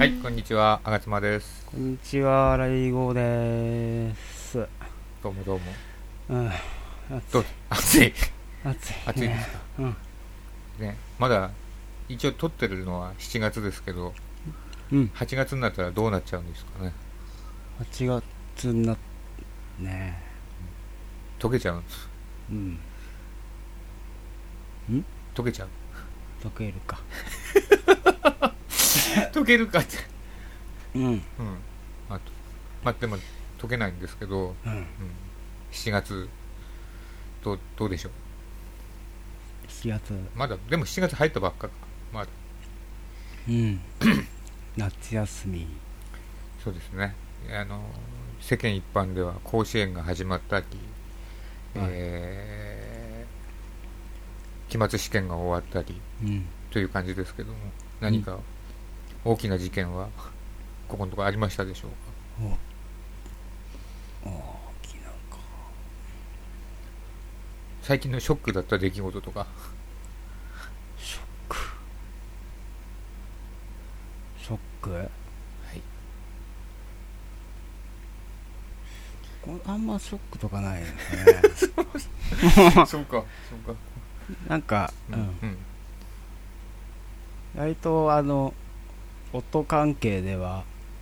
はい、こんにちは、あがつまです。 こんにちは、ライゴです。 どうもどうも。 うん、 どう暑い暑い、 暑いですか。 うんね、まだ一応撮ってるのは7月ですけど、 うん、 8月になったらどうなっちゃうんですかね。 8月になっね溶けちゃうんです。 え、 溶けちゃう。 溶けるか。 溶けるかってうん、うん、 まあでも溶けないんですけど、7月どうでしょう。 7月、 まだでも7月入ったばっかか。まだ夏休み、 そうですね。世間一般では甲子園が始まったり、 はい期末試験が終わったりという感じですけども、何か大きな事件はここのところありましたでしょうか。 大きなか。 最近のショックだった出来事とか。 ショック、 はい。 あんまショックとかないですかね。 そうか。 なんか、 うん割と音関係では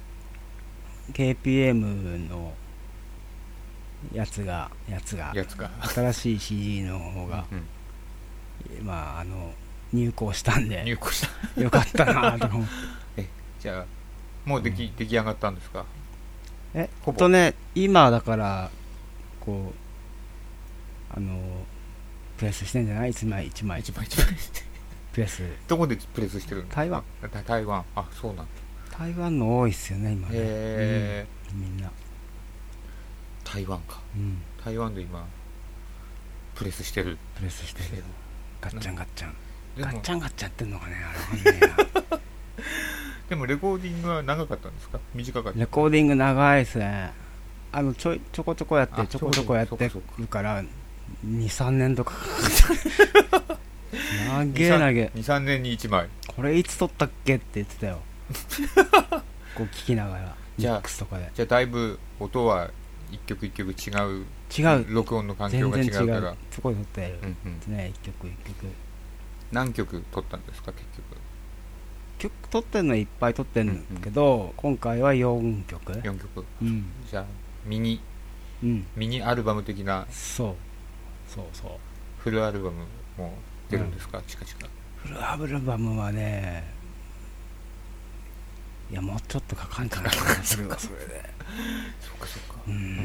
KPM のやつが新しい CD の方が、まあ入稿したんで入稿したよかったなとか思ってじゃあもう出来上がったんですか。ほぼ今だからこうプレスしてんじゃない、一枚プレス。 どこでプレスしてるんですか。台湾。あ、そうなんだ。 台湾の多いっすよね今ね、みんな台湾か、台湾で今プレスしてるガッチャンってんのかね、あれわかんないな。 でもレコーディングは長かったんですか、短かった。 レコーディング長いですね。ちょこちょこやってるから2、3年とかかかる。長え。 2、3年に1枚。 これいつ撮ったっけって言ってたよ。こう聞きながらミックスとかで。 じゃあだいぶ音は一曲一曲違う。録音の環境が違うから全然違う。そこで撮ってる、ね、一曲何曲撮ったんですか。 曲撮ってるのはいっぱい撮ってるんだけど、今回は4曲。 じゃあミニアルバム的な。 そうフルアルバムも出るんですか、近々。 フルアルバムはね、いやもうちょっとかかんじゃないかな。それでそうか。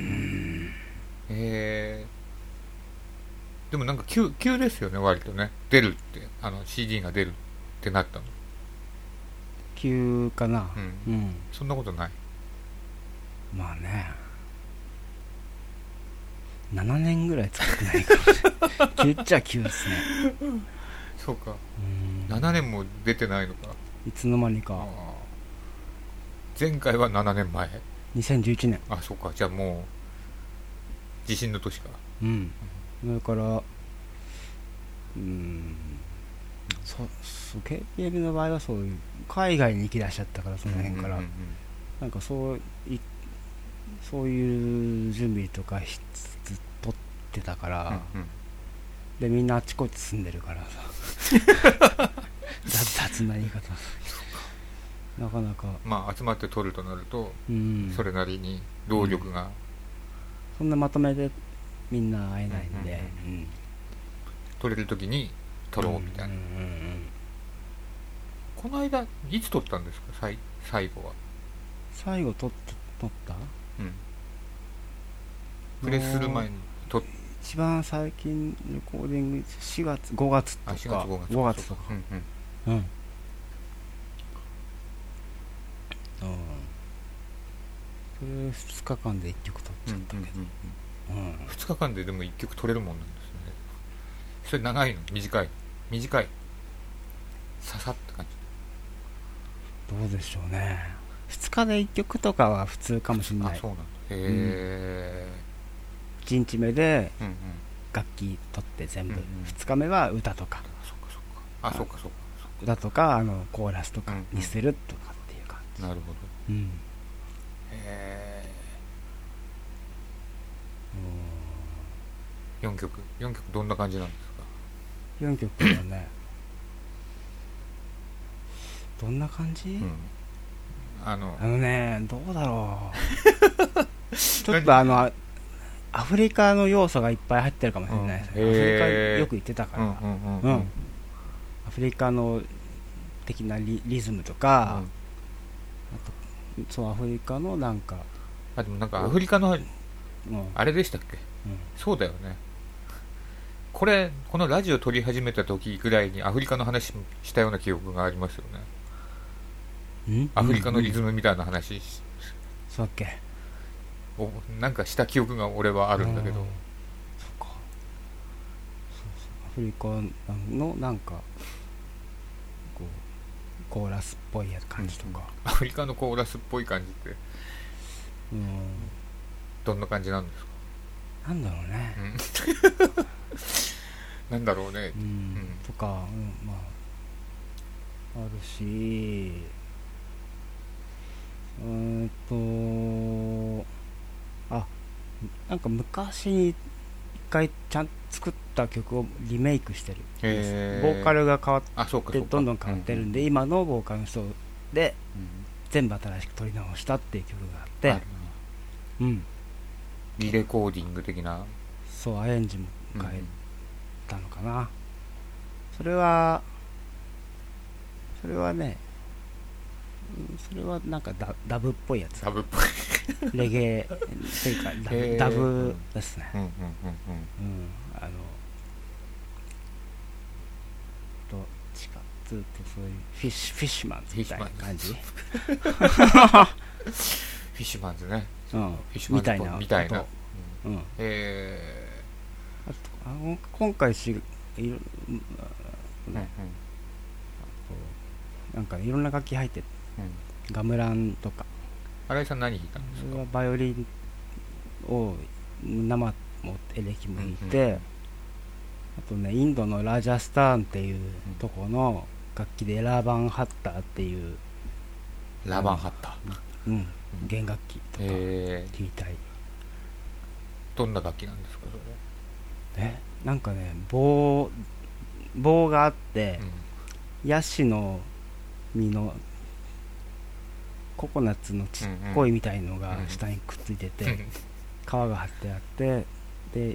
でもなんか急ですよね、割とね。出るって、CD が出るってなったの急かな。 そんなことない。 まあね、7年ぐらい作ってないかもしれない。急っちゃ急ですね。 そうか。7年も出てないのか。 いつの間にか。 前回は7年前。 2011年。 あ、そうか。じゃあもう地震の年か。 だからKPM の場合はそういう海外に行き出しちゃったから、その辺から、なんかそういう準備とかしつつ撮ってたから、でみんなあっちこっち住んでるからさ雑な言い方。なかなかまあ集まって撮るとなると、それなりに労力が、 そんなまとめてみんな会えないんで、 撮れる時に撮ろうみたいな。この間いつ撮ったんですか、最後は。 最後撮ったプレスする前に一番最近レコーディング5月とか5月とか。それ2日間で1曲撮っちゃったけど、 2日間ででも1曲撮れるもんなんですね。それ長いの短いささって感じ。どうでしょうね。2日で1曲とかは普通かもしれない。 そうなんだ。 1日目で楽器取って全部、2日目は歌とか、 そうか歌とかコーラスとかにするとかっていう感じなるほど。 うん。 4曲どんな感じなんですか 4曲はねどんな感じ、 うん、 どうだろうちょっとアフリカの要素がいっぱい入ってるかもしれないですね、アフリカよく行ってたから、アフリカの的な リズムとか、あとそうアフリカのなんかでもなんかアフリカのあれでしたっけ、そうだよね。このラジオ撮り始めた時ぐらいにアフリカの話したような記憶がありますよね。アフリカのリズムみたいな話、 そうだっけ、 なんかした記憶が俺はあるんだけど。 そうか、アフリカのなんかこうコーラスっぽい感じとか、 アフリカのコーラスっぽい感じってどんな感じなんですか。 なんだろうね、 なんだろうね、 とか、まああるし、なんか昔に一回ちゃんと作った曲をリメイクしてるんです。ボーカルが変わってどんどん変わってるんで、今のボーカルの人で全部新しく撮り直したっていう曲があって、 リレコーディング的な、 そうアレンジも変えたのかな、それはね、それはなんかダブっぽいやつ、 ダブっぽいレゲエというかダブですね。どっちかずっとそういうフィッシュマンズみたいな感じフィッシュマンズね、フィッシュマンズみたいな、あと今回なんかいろんな楽器入ってる、ガムランとか。 新井さん何弾いたんですか。 それはバイオリンを生もエレキも弾いて、あとねインドのラジャスターンっていうとこの楽器でラバンハッターっていう、 ラバンハッター、 弦楽器とか弾いたり。 どんな楽器なんですかそれ。 なんかね棒があって、ヤシの実のココナッツのちっこいみたいのが下にくっついてて、皮が張ってあって、で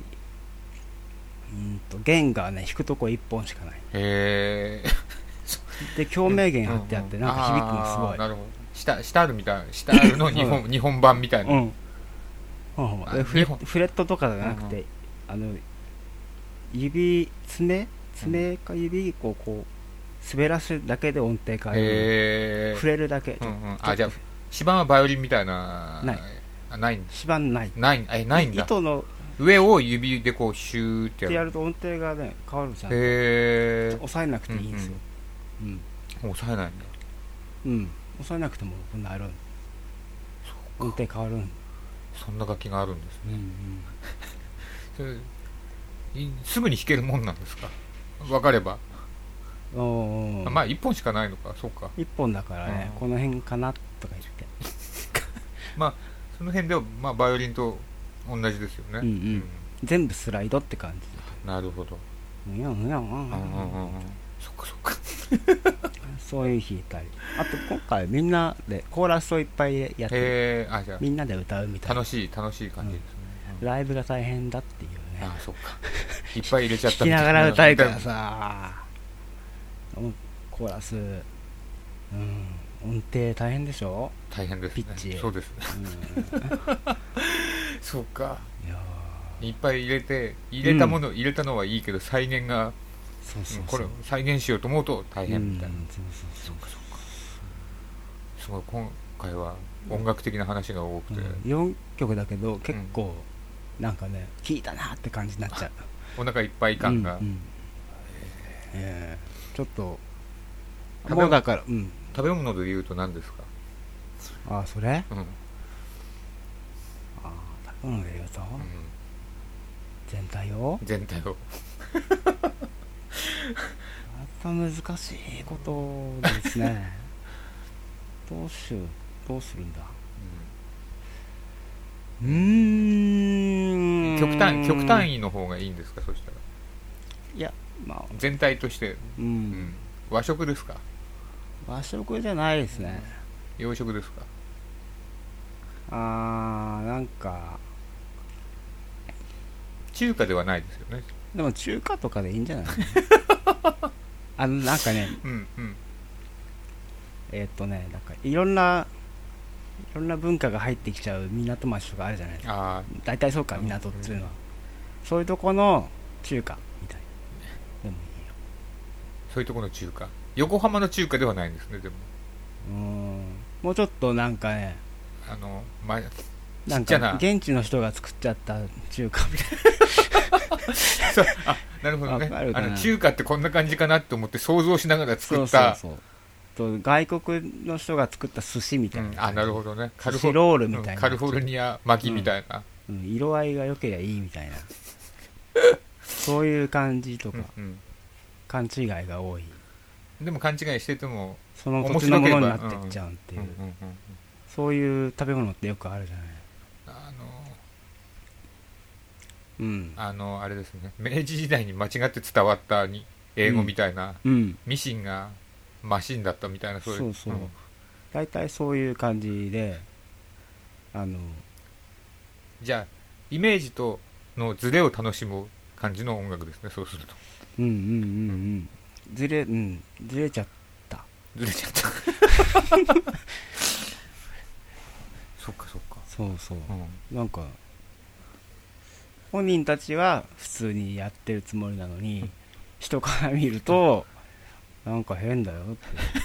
弦がね弾くとこ1本しかない。で共鳴弦張ってあって、なんか響くのすごい。 なるほど。下あるみたいな、下あるの日本版みたいな。 フレットとかじゃなくて、爪か指をこう滑らせるだけで音程変える、触れるだけ。 じゃあ指板はバイオリンみたいなない指板ないんだ。 糸の上を指でこうシューってやると音程がね変わるじゃん。押さえなくていいんですよ。 押さえないんだ。 押さえなくてもなる、音程変わる。 そんな楽器があるんですね。すぐに弾けるもんなんですか。分かれば。まあ1本しかないのか。そうか、 1本だからね、この辺かなとか言ってまあその辺では、まあ、バイオリンと同じですよね。 全部スライドって感じ。 なるほど。そっかそっかそういう弾いたり、あと今回みんなでコーラスをいっぱいやってる、みんなで歌うみたいな楽しい感じですね。 ライブが大変だっていうね。 そっかいっぱい入れちゃったみたいな。弾きながら歌うからさ、コーラス、音程大変でしょ。 大変ですね。 ピッチ。 そうですね。そうか。いっぱい入れたのはいいけど、再現がこれ再現しようと思うと大変みたいな。そうか。すごい今回は音楽的な話が多くて、 4曲だけど結構なんかね聴いたなって感じになっちゃう。 お腹いっぱい感が。 ちょっともうだから、 食べ物で言うと何ですか。 それ、食べ物で言うと、全体をまた難しいことですね。 どうするんだ。 極単位の方がいいんですか、そしたら。 いや、まあ全体として、和食ですか。 和食じゃないですね。 洋食ですか。 なんか中華ではないですよね。 でも中華とかでいいんじゃないなんかね、なんかいろんな文化が入ってきちゃう港町とかあるじゃないですか。大体そうか、港っていうのは、そういうとこの中華みたいなでもいいよ。 そういうとこの中華、横浜の中華ではないんですね。でももうちょっとなんかね、なんか現地の人が作っちゃった中華みたいななるほどね。中華ってこんな感じかなって思って想像しながら作った。 そうと外国の人が作った寿司みたいな、 なるほどね。 寿司ロールみたいな、 カリフォルニア巻きみたいな、 色合いが良ければいいみたいなそういう感じとか、勘違いが多い。 でも勘違いしててもその土地のものになってっちゃうっていう、そういう食べ物ってよくあるじゃない。 あれですね、明治時代に間違って伝わった英語みたいな、ミシンがマシンだったみたいな、そう大体そういう感じで、 じゃあイメージとのズレを楽しむ感じの音楽ですね、そうすると。 ずれちゃったそっかそう、なんか本人たちは普通にやってるつもりなのに、人から見るとなんか変だよって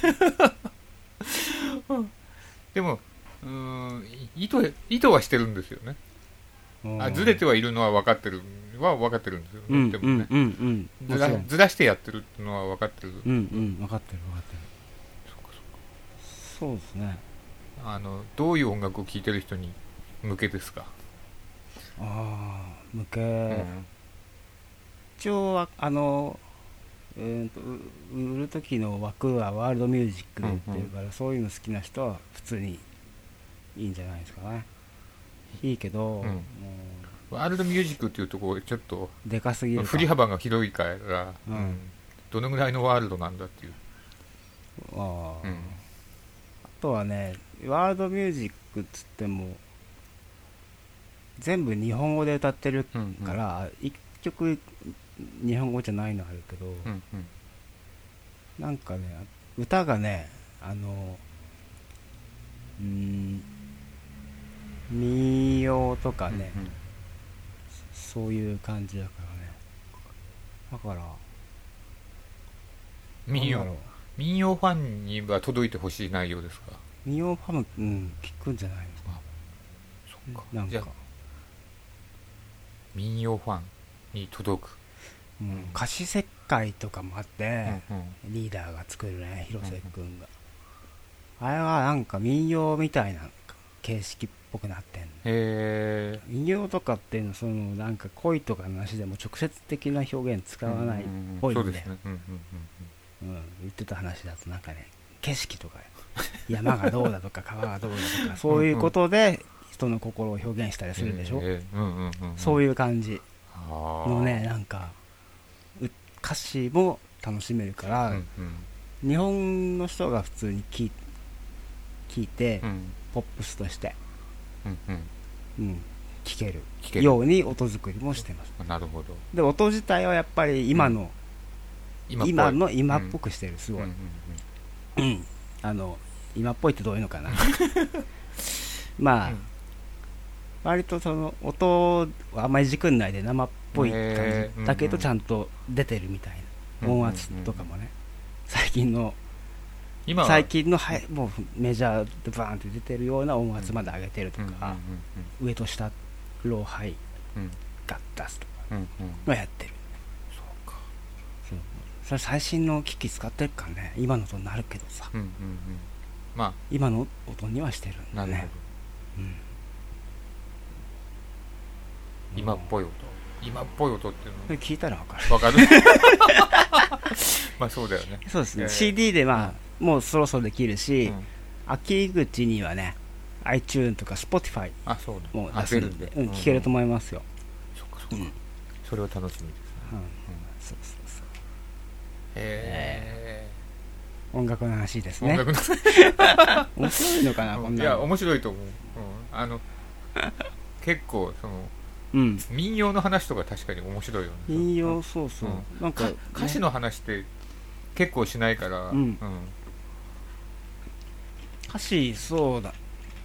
でも意図はしてるんですよね。ずれてはいるのは分かってるんですよね。でもね、ずらしてやってるっていうのは分かってる。 分かってる。そうですね。 どういう音楽を聴いてる人に向けですか。 向け、一応は売る時の枠はワールドミュージックでっていうから、そういうの好きな人は普通にいいんじゃないですかね。いいけど、 ワールドミュージックっていうところちょっとでかすぎる、 振り幅が広いから、どのぐらいのワールドなんだっていう。あとはね、ワールドミュージックっつっても全部日本語で歌ってるから、一曲日本語じゃないのあるけど、なんかね、歌がね、民謡とかね、そういう感じだからね。だから民謡ファンには届いてほしい内容ですか。 民謡ファン聞くんじゃないですか。 そっか。なんか民謡ファンに届く、 歌詞切開とかもあって、リーダーが作るね、広瀬君が、あれはなんか民謡みたいな形式っぽくなってんの。民謡とかっていうのはなんか恋とかの話でも直接的な表現使わないっぽいんで、言ってた話だとなんかね、景色とか山がどうだとか川がどうだとかそういうことで人の心を表現したりするでしょ。そういう感じのね、なんか歌詞も楽しめるから、日本の人が普通に聴いて、ポップスとして聴けるように音作りもしてます。 なるほど。 で、音自体はやっぱり今っぽくしてる、すごい。今っぽいってどういうのかなまあ、割とその音はあんまりじくんないで生っぽい感じだけどちゃんと出てるみたいな、音圧とかもね、最近のもうメジャーでバーンって出てるような音圧まで上げてるとか、上と下ローハイが出すとかはやってる。それ最新の機器使ってるからね、今の音になるけどさ、今の音にはしてるんだね。 今っぽい音っていうの聞いたら分かるまあそうだよね。 そうですね、CD でもうそろそろできるし、 秋口にはね iTunes とか Spotify も出するんで、聴けると思いますよ。 そっかそっか、それは楽しみですね。 そうそうそう。 音楽の話ですね。面白いのかな、こんなの。 いや面白いと思う、結構その、民謡の話とか確かに面白いよね。 民謡、そうそう、 なんか歌詞の話って結構しないから、 歌詞、そうだ、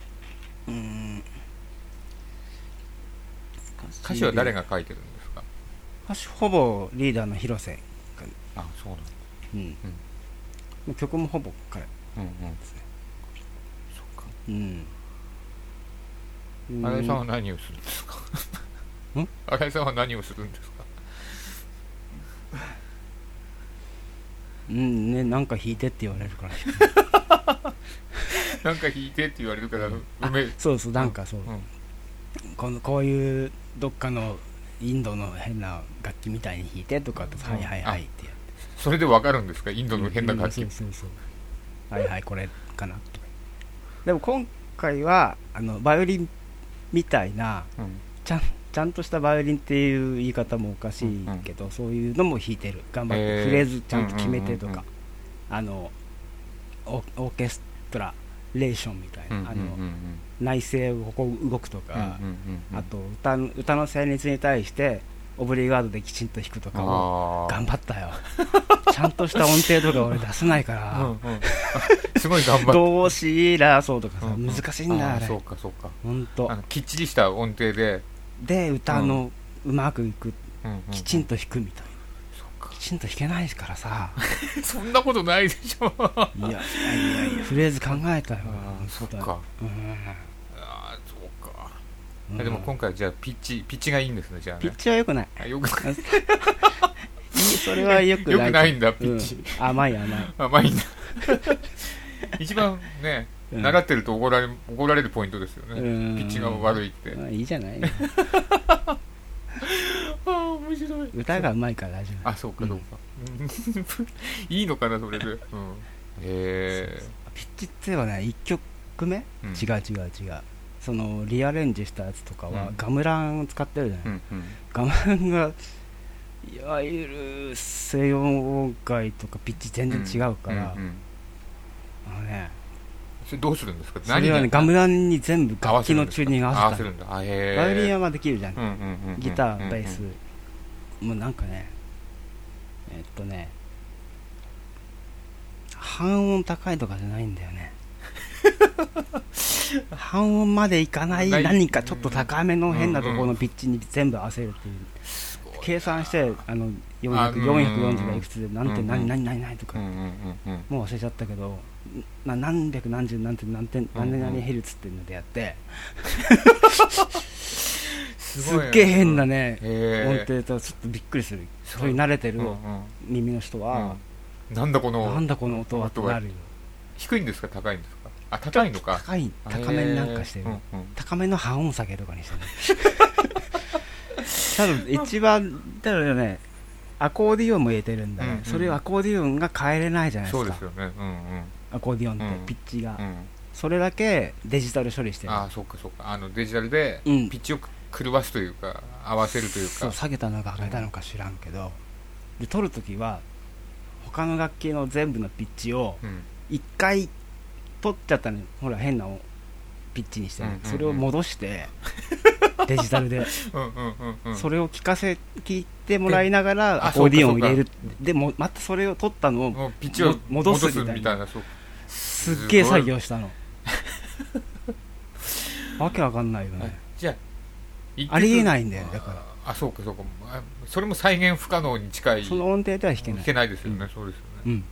歌詞は誰が書いてるんですか？ 歌詞ほぼリーダーの広瀬。 あ、そうなんだ。 曲もほぼ彼ですね。 そっか。新井さんは何をするんですか？新井さんは何をするんですか？ ね、なんか弾いてって言われるからなんか弾いてって言われるからそうそう、なんかそう、こういうどっかのインドの変な楽器みたいに弾いてとかって、はいはいはいってやって、 それでわかるんですか？インドの変な楽器。 そうはいはい、これかなとか。でも今回はバイオリンみたいな、ちゃんとしたバイオリンっていう言い方もおかしいけど、そういうのも弾いてる。頑張ってフレーズちゃんと決めてとか、オーケストラレーションみたいな、内声をここ動くとか、あと歌の旋律に対してオブリガードできちんと弾くとかを頑張ったよ。ちゃんとした音程とか俺出せないからすごい頑張った。 どうしらそうとかさ、難しいんだあれ。 そうかそうか、 本当きっちりした音程で歌のうまくいく、きちんと弾くみたいな。きちんと弾けないからさそんなことないでしょ。 いやフレーズ考えたよ。 そっか、そうか。でも今回じゃあピッチがいいんですね。じゃあね、 ピッチは良くない。 良くないそれは良くない。 良くないんだ、ピッチ。 甘いんだ一番ね、習ってると怒られるポイントですよね。ピッチが悪いって。 いいじゃない面白い。 歌がうまいから大丈夫。 あ、そうかそうか。いいのかなそれで。ピッチってはね、1曲目、違う。そのリアレンジしたやつとかはガムラン使ってるじゃない。ガムランがいわゆる西洋音階とかピッチ全然違うから、 それどうするんですか？ それはね、ガムランに全部楽器のチューニング合わせた。バイオリンはできるじゃん。ギター、ベース、もうなんかね、半音高いとかじゃないんだよね。半音までいかない何かちょっと高めの変なところのピッチに全部合わせるっていう。計算して440がいくつで何とかもう忘れちゃったけど、何百何十何々ヘルツっていうのでやってすっげえ変なね音程とちょっとびっくりする。そういう慣れてる耳の人はなんだこの音はってなるよ。 低いんですか高いんですか？あ、高いのか。 高めになんかしてる。高めの半音下げとかにしてる。多分一番だからね、アコーディオンも入れてるんだね。それをアコーディオンが変えれないじゃないですか。 そうですよね。 アコーディオンってピッチが、それだけデジタル処理してる。 あ、そうか。デジタルでピッチを狂わすというか合わせるというか。 そう、下げたのか上げたのか知らんけど、で撮るときは他の楽器の全部のピッチを一回取っちゃったの。ほら変なピッチにして、それを戻してデジタルでそれを聞いてもらいながらアコーディオンを入れる。でもまたそれを取ったのをピッチを戻すみたいな。すっげえ作業したの。わけわかんないよね。 じゃありえないんだよ。だからあ、そうか。それも再現不可能に近い。 その音程では弾けない。 弾けないですよね。そうですよね。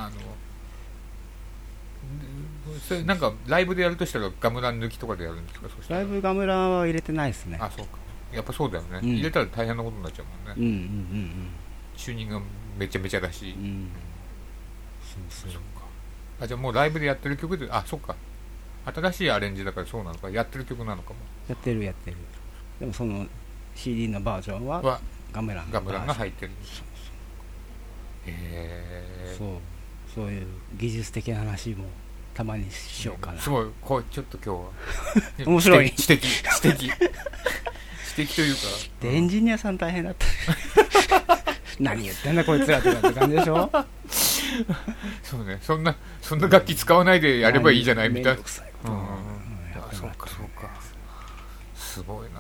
それなんかライブでやるとしたらガムラン抜きとかでやるんですか？ ライブガムランは入れてないですね。 あ、そうか。やっぱそうだよね。入れたら大変なことになっちゃうもんね。チューニングがめちゃめちゃだし。そうか。じゃあもうライブでやってる曲で、あ、そうか。新しいアレンジだからそうなのか。やってる曲なのかも。 やってる。でもその CD のバージョンはガムランが入ってる。 そういう技術的な話もたまにしようかな。 すごいこうちょっと今日は面白い知的というかでエンジニアさん大変だった何言ってんだこいつらとかって感じでしょそうね、そんな楽器使わないでやればいいじゃないみたいな。そうかすごいな。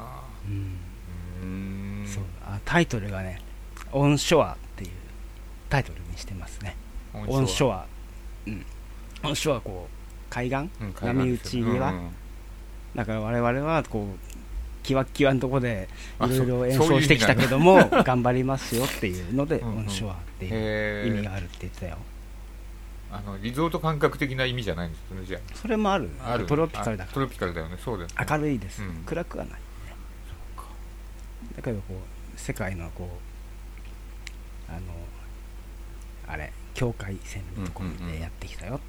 そうタイトルがねオンショアっていうタイトルにしてますね。オンショア、オンショアこう海岸、波打ち際、だから我々はこうキワッキワのとこでいろいろ演奏してきたけども頑張りますよっていうのでオンショアっていう意味があるって言ってたよ。 リゾート感覚的な意味じゃないんですよね。じゃあそれもある。トロピカルだから。 トロピカルだよね。そうだよね。 明るいです、暗くはないね。だけどこう世界のこうあれ境界線のところでやってきたよって、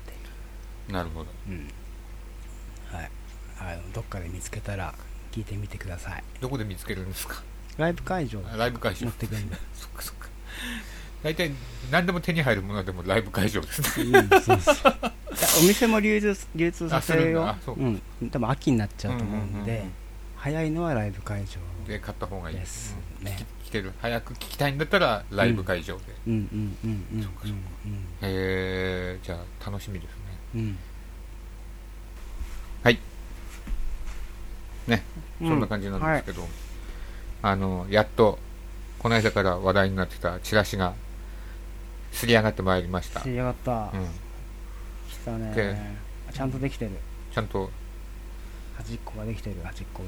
なるほど、 はい、どっかで見つけたら聞いてみてください。 どこで見つけるんですか？ ライブ会場持ってくんでそっか大体何でも手に入るものでもライブ会場ですね。 そうお店も流通させるよ。多分秋になっちゃうと思うんで、早いのはライブ会場で買った方がいいですね。 早く聞きたいんだったらライブ会場で。じゃあ楽しみですね。はいね、そんな感じなんですけど、やっとこの間から話題になってたチラシがすり上がってまいりました。 すり上がった、来たね。ちゃんとできてる。 ちゃんと端っこができてる。端っこ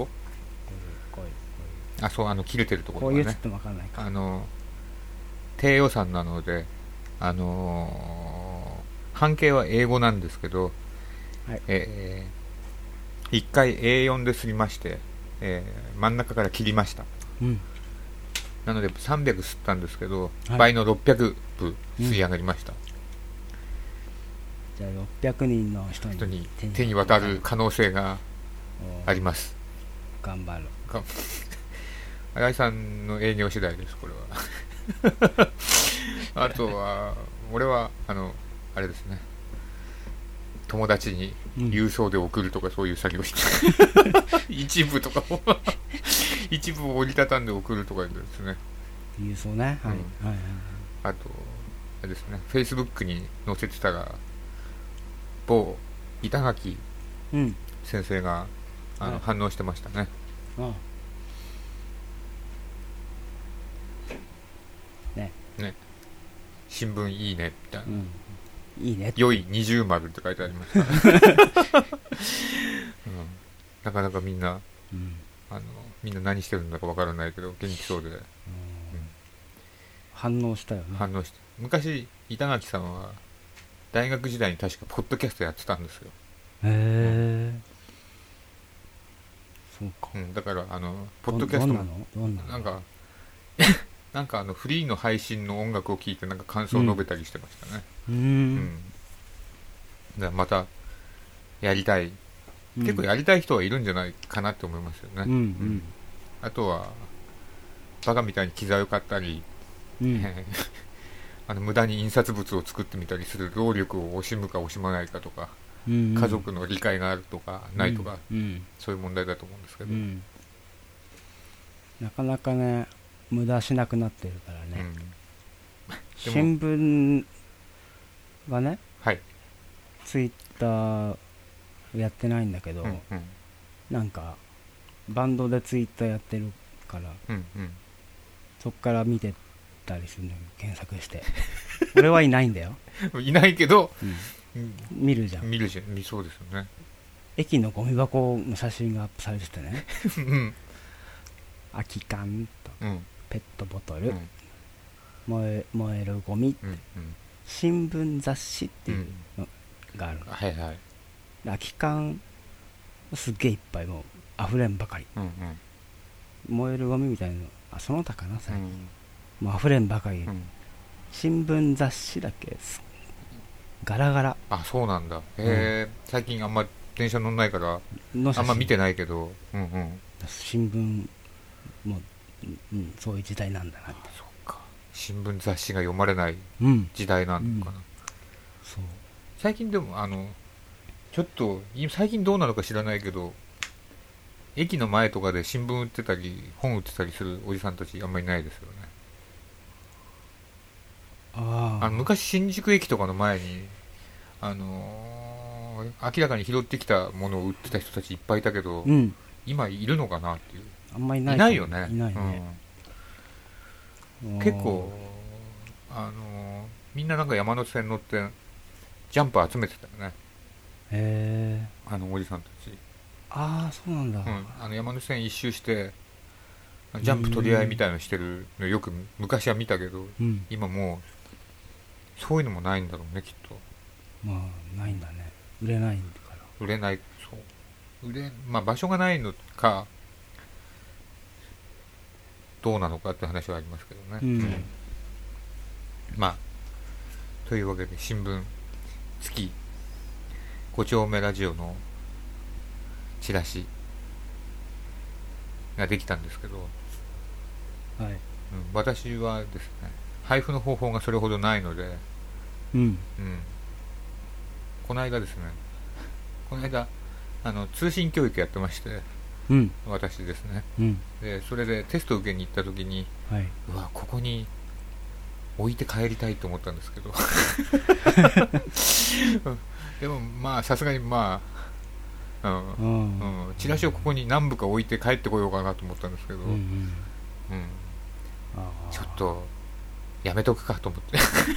そう切れてるところがね。 こういうつっても分かんないか。 低予算なので半径は英語なんですけど、1回 A4 で刷りまして、真ん中から切りました。なので300刷ったんですけど、倍の600部刷り上がりました。 じゃあ600人の人に手に渡る可能性があります。 頑張る。 新井さんの営業次第です、これは。あとは俺はあれですね、友達に郵送で送るとかそういう作業して一部を折りたたんで送るとかですね。 郵送ね。 あとあれですね、Facebook に載せてたら某板垣先生が反応してましたね。ね、新聞いいねみたいな、 いいね、 良い二重丸って書いてありました、なかなかみんな、みんな何してるんだかわからないけど元気そうで、 反応したよね。 反応して、昔板垣さんは大学時代に確かポッドキャストやってたんですよ。 そうか。 だからポッドキャストもどんななんかフリーの配信の音楽を聴いてなんか感想を述べたりしてましたね。だからまたやりたい、結構やりたい人はいるんじゃないかなって思いますよね。あとはバカみたいに機材を買ったり、無駄に印刷物を作ってみたりする労力を惜しむか惜しまないかとか、家族の理解があるとかないとか、そういう問題だと思うんですけど、 なかなかね無駄しなくなってるからね。新聞がね、ツイッターやってないんだけど、なんかバンドでツイッターやってるから、そっから見てたりするんだけど、検索して俺はいないんだよ。 いないけど、 見るじゃん。 そうですよね。 駅のゴミ箱の写真がアップされててね、空き缶と、ペットボトル、燃えるゴミって、新聞雑誌っていうのがあるの。空き缶すっげえいっぱい、もう溢れんばかり、燃えるゴミみたいなのその他かな、最近、もう溢れんばかり、新聞雑誌だけガラガラ。 そうなんだ。最近あんま電車乗んないからあんま見てないけど、 新聞もそういう時代なんだなって。 そうか、新聞雑誌が読まれない時代なのかな。そう最近でもちょっと最近どうなのか知らないけど、駅の前とかで新聞売ってたり本売ってたりするおじさんたちあんまりいないですよね。昔新宿駅とかの前に明らかに拾ってきたものを売ってた人たちいっぱいいたけど、 うん、 今いるのかなっていう。 あんまりいない。 いないよね。 いないね。 結構みんななんか山手線乗ってジャンプ集めてたよね。 へえ。 おじさんたち。 ああ、そうなんだ。 山手線一周してジャンプ取り合いみたいのしてるのよく昔は見たけど、今もうそういうのもないんだろうね、きっと。 まあないんだね。売れないんだから。 売れない。そう、場所がないのかどうなのかって話はありますけどね。というわけで新聞月5丁目ラジオのチラシができたんですけど、 はい。 私はですね、配布の方法がそれほどないので、この間ですね、通信教育やってまして、私ですね、でそれでテスト受けに行った時に、うわ、ここに置いて帰りたいと思ったんですけどでもまあさすがにチラシをここに何部か置いて帰ってこようかなと思ったんですけど、ちょっとやめとくかと思って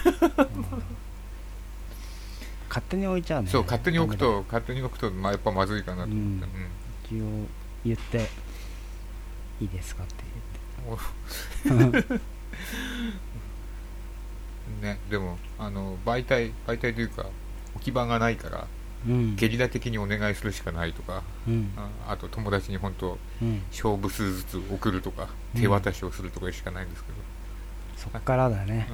勝手に置いちゃうね。 そう、勝手に置くとやっぱまずいかなと思って、 一応言っていいですかって言ってね、でも媒体というか置き場がないから、ゲリラ的にお願いするしかないとか、あと友達に本当、勝負数ずつ送るとか、手渡しをするとかしかないんですけど、 そっからだね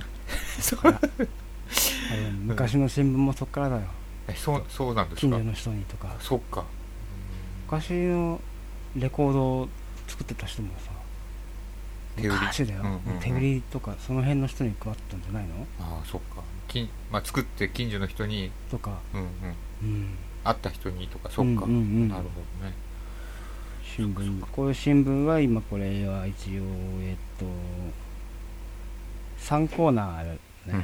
昔の新聞もそっからだよ。 そうなんですか。 近所の人にとか。 そっか。 昔のレコードを作ってた人もさ、昔だよ、手売りとかその辺の人に配ったんじゃないの。 ああ、そっか。作って近所の人にとか、 会った人にとか。そっか、なるほどね。 新聞、こういう新聞は今これは一応3コーナーあるね。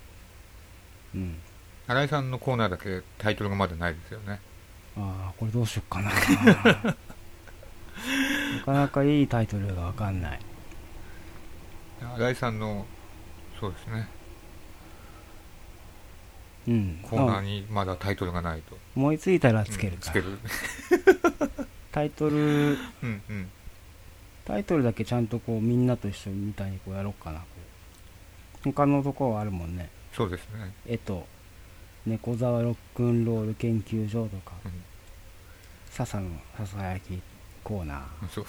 新井さんのコーナーだけタイトルがまだないですよね。 ああ、これどうしよっかななかなかいいタイトルが分かんない。 新井さんのそうですね、コーナーにまだタイトルがないと。 思いついたらつけるから、 つけるタイトルタイトルだけちゃんとこうみんなと一緒みたいにこうやろうかな。他のところはあるもんね。 そうですね。 猫沢ロックンロール研究所とか、笹のささやきコーナー。 そう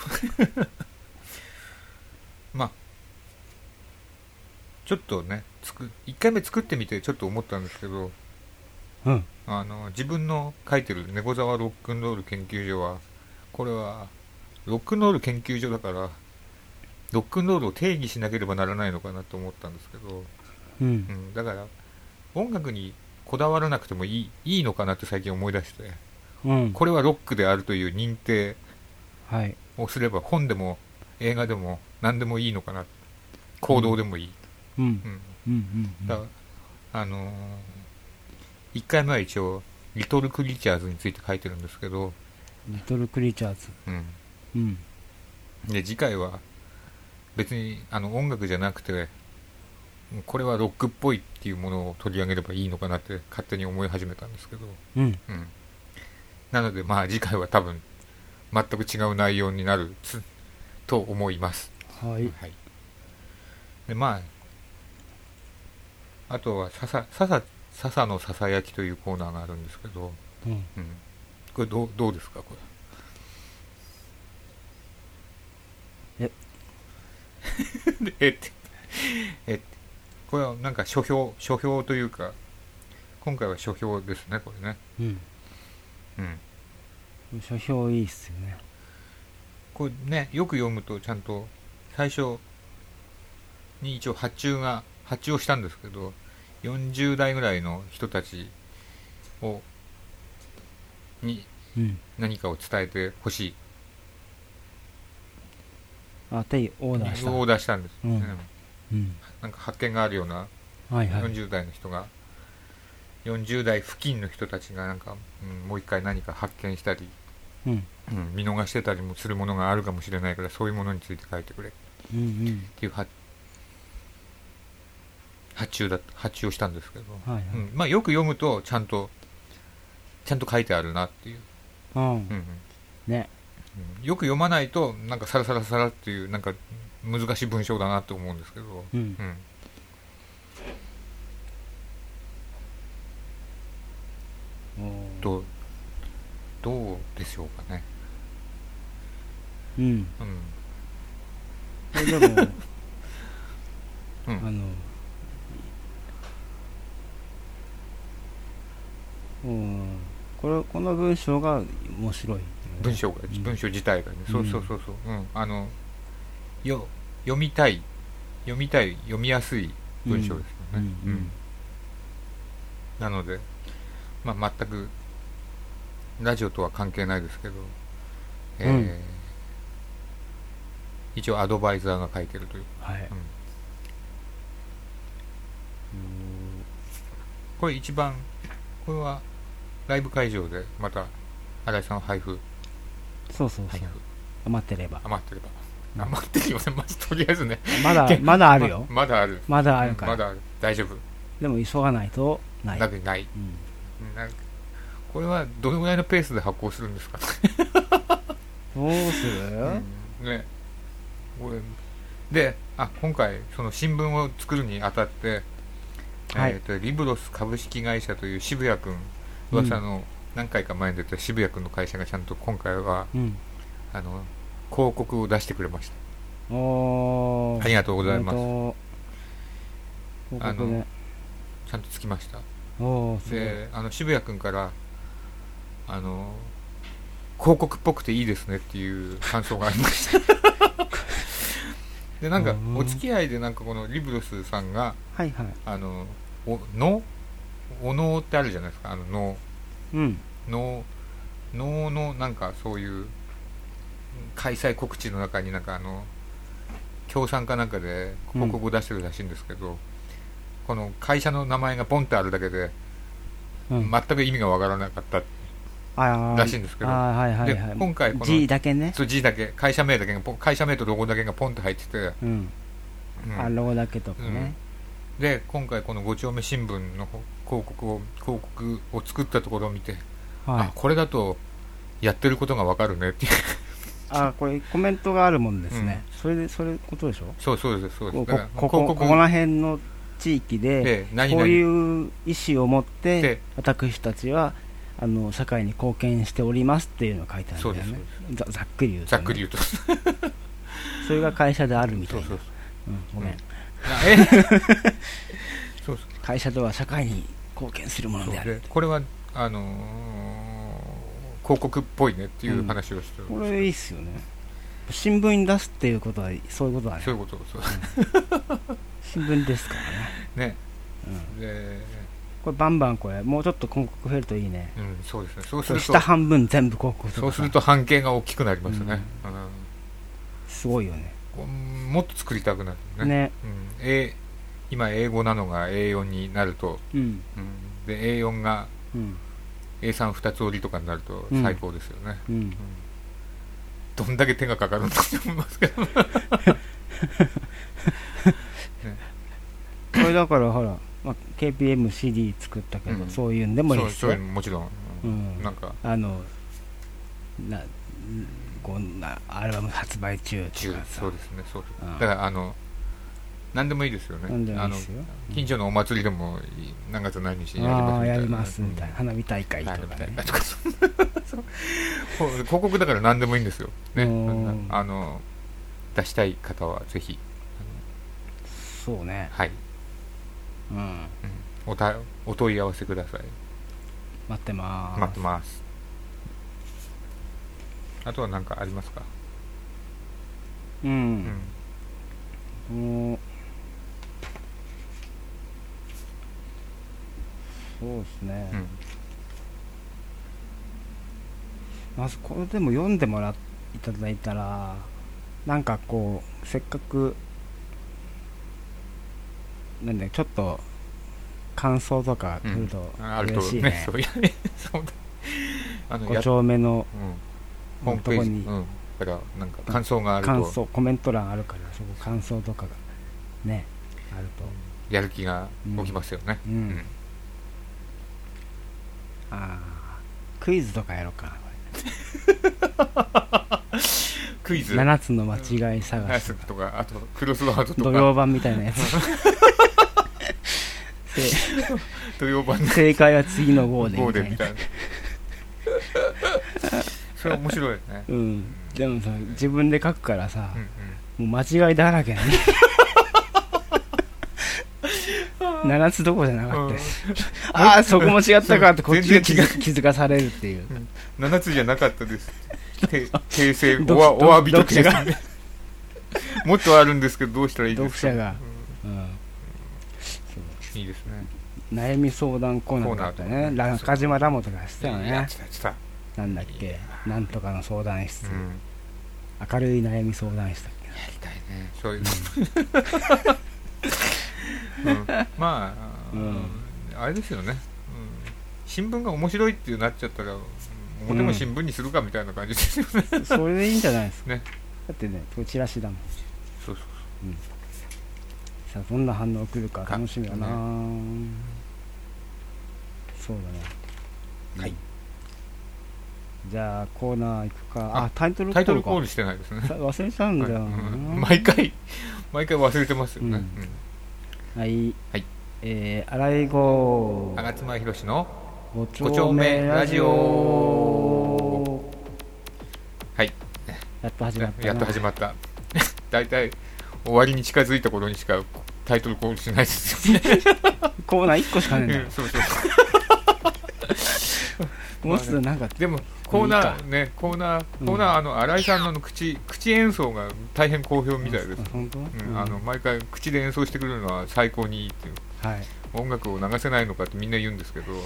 ちょっとね、1回目作ってみてちょっと思ったんですけど、自分の書いてる猫沢ロックンロール研究所は、これはロックンロール研究所だからロックンロールを定義しなければならないのかなと思ったんですけど、だから音楽にこだわらなくてもいいのかなって最近思い出して、これはロックであるという認定をすれば、本でも映画でも何でもいいのかな、行動でもいい。だから1回目は一応リトルクリーチャーズについて書いてるんですけど、 リトルクリーチャーズ、 で次回は別に音楽じゃなくて、これはロックっぽいっていうものを取り上げればいいのかなって勝手に思い始めたんですけど、なので次回は多分全く違う内容になると思います。であとは笹のささやきというコーナーがあるんですけど、これどうですか、これ。これはなんか書評というか、今回は書評ですね、これね。 書評いいっすよね。 これね、よく読むとちゃんと最初に一応発注をしたんですけど、40代ぐらいの人たちをに何かを伝えてほしい、 ってオーダーしたんです、なんか発見があるような、40代の人が40代付近の人たちがなんか、もう一回何か発見したり、見逃してたりもするものがあるかもしれないから、そういうものについて書いてくれっていう発注をしたんですけど、まあ、よく読むとちゃんと書いてあるなっていう、 ね、 よく読まないとなんかサラサラサラっていうなんか難しい文章だなと思うんですけど、どうでしょうかね。 これでもこの文章が面白い、 文章自体がね、そう、読みたい読みやすい文章ですよね。なので、まあ、全くラジオとは関係ないですけど、一応アドバイザーが書いてるという、これはライブ会場でまた新井さんは配布、 余ってれば余ってるよね、まずとりあえずね、 まだあるよ、 まだあるから、大丈夫。 でも急がないとない、 なんかこれはどのぐらいのペースで発行するんですかね。 どうする、 ね、で今回その新聞を作るにあたって、リブロス株式会社という渋谷君、噂の何回か前に出た渋谷君の会社がちゃんと今回は、広告を出してくれました。ありがとうございます。ちゃんとつきました。で、渋谷君から広告っぽくていいですねっていう感想がありましたで、なんかお付き合いでなんかこのリブロスさんが、お能ってあるじゃないですか、能のなんかそういう開催告知の中になんか協賛かなんかで広告を出してるらしいんですけど、この会社の名前がポンってあるだけで、全く意味がわからなかったらしいんですけど、で今回この G だけね、 そう G だけ、会社名とロゴだけがポンと入ってて、 ロゴだけとかね、 で今回この5丁目新聞の広告を作ったところを見て、これだとやってることがわかるねっていうこれコメントがあるもんですね、それことでしょ。 そうです。 ここら辺の地域でこういう意思を持って私たちは社会に貢献しておりますっていうのが書いてあるんだよね。ざっくり言うとそれが会社であるみたいな。ごめん、会社とは社会に貢献するものである。 これは広告っぽいねっていう話をしてる、 これいいっすよね。新聞に出すっていうことはそういうことだね。 そういうこと、 新聞ですからね。でこれバンバンもうちょっと広告増えるといいね。 そうですね。そうすると下半分全部広告とか、 そうすると半径が大きくなりますね。 すごいよね。 もっと作りたくなるね。今英語なのが A4 になると、で A4 が、A3 2つ折りとかになると最高ですよね。どんだけ手がかかるんだって思いますけどこれだからほら、KPMCD 作ったけど、そういうんでもいいですよ。 もちろん、なんかこんなアルバム発売中とかさ、 そうですね、だから何でもいいですよね。近所のお祭りでも何月何日にやりますみたいな、花火大会とかね、 広告だから何でもいいんですよね。出したい方はぜひ。 そうね、 お問い合わせください。 待ってます。あとは何かありますか？ そうですね。 まずこれでも読んでもらいただいたらなんかこうせっかくなんだよちょっと感想とか来ると嬉しいね、 そうだ 5丁目の、 ホームページに、からなんか感想があるとコメント欄あるからそこ感想とかがねあるとやる気が起きますよね、 クイズとかやろうかなこれクイズ 7つの間違い探しとかあとクロスワードとか土曜版みたいなやつ土曜版正解は次の号でみたいなそれは面白いよね、 でもさ自分で書くからさ、もう間違いだらけね7つどころじゃなかったです、ああそこも違ったかってこっちが気づかされるっていう、 7つじゃなかったです訂正お詫びと訂正もっとあるんですけどどうしたらいいですか、 読者が、 いいですね、 悩み相談コーナーだったね、中島ラモとかしてたよね、なんだっけなんとかの相談室、明るい悩み相談室だっけ、 やりたいねそういうまあ、あれですよね、新聞が面白いってなっちゃったら表も新聞にするかみたいな感じですよね、 それでいいんじゃないですか、 ね、 だってねチラシだもん、 そう、 さあどんな反応来るか楽しみだな、そうだね、はい、じゃあコーナー行くか、タイトルコールしてないですね、 忘れちゃうんだよ、 毎回忘れてますよね、 はい、荒井号吾妻宏の 5丁目ラジオ、 はい、 やっと始まっただいたい終わりに近づいた頃にしかタイトルコールしないですよねコーナー1個しかねえんだよ、 そうもうちょっとなんかでもコーナー新井さんの口演奏が大変好評みたいです。 本当？ 毎回口で演奏してくれるのは最高にいいっていう、音楽を流せないのかってみんな言うんですけど、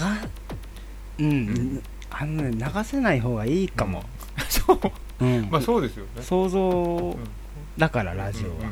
流せない方がいいかも。 そう、まあそうですよね。 想像だからラジオは。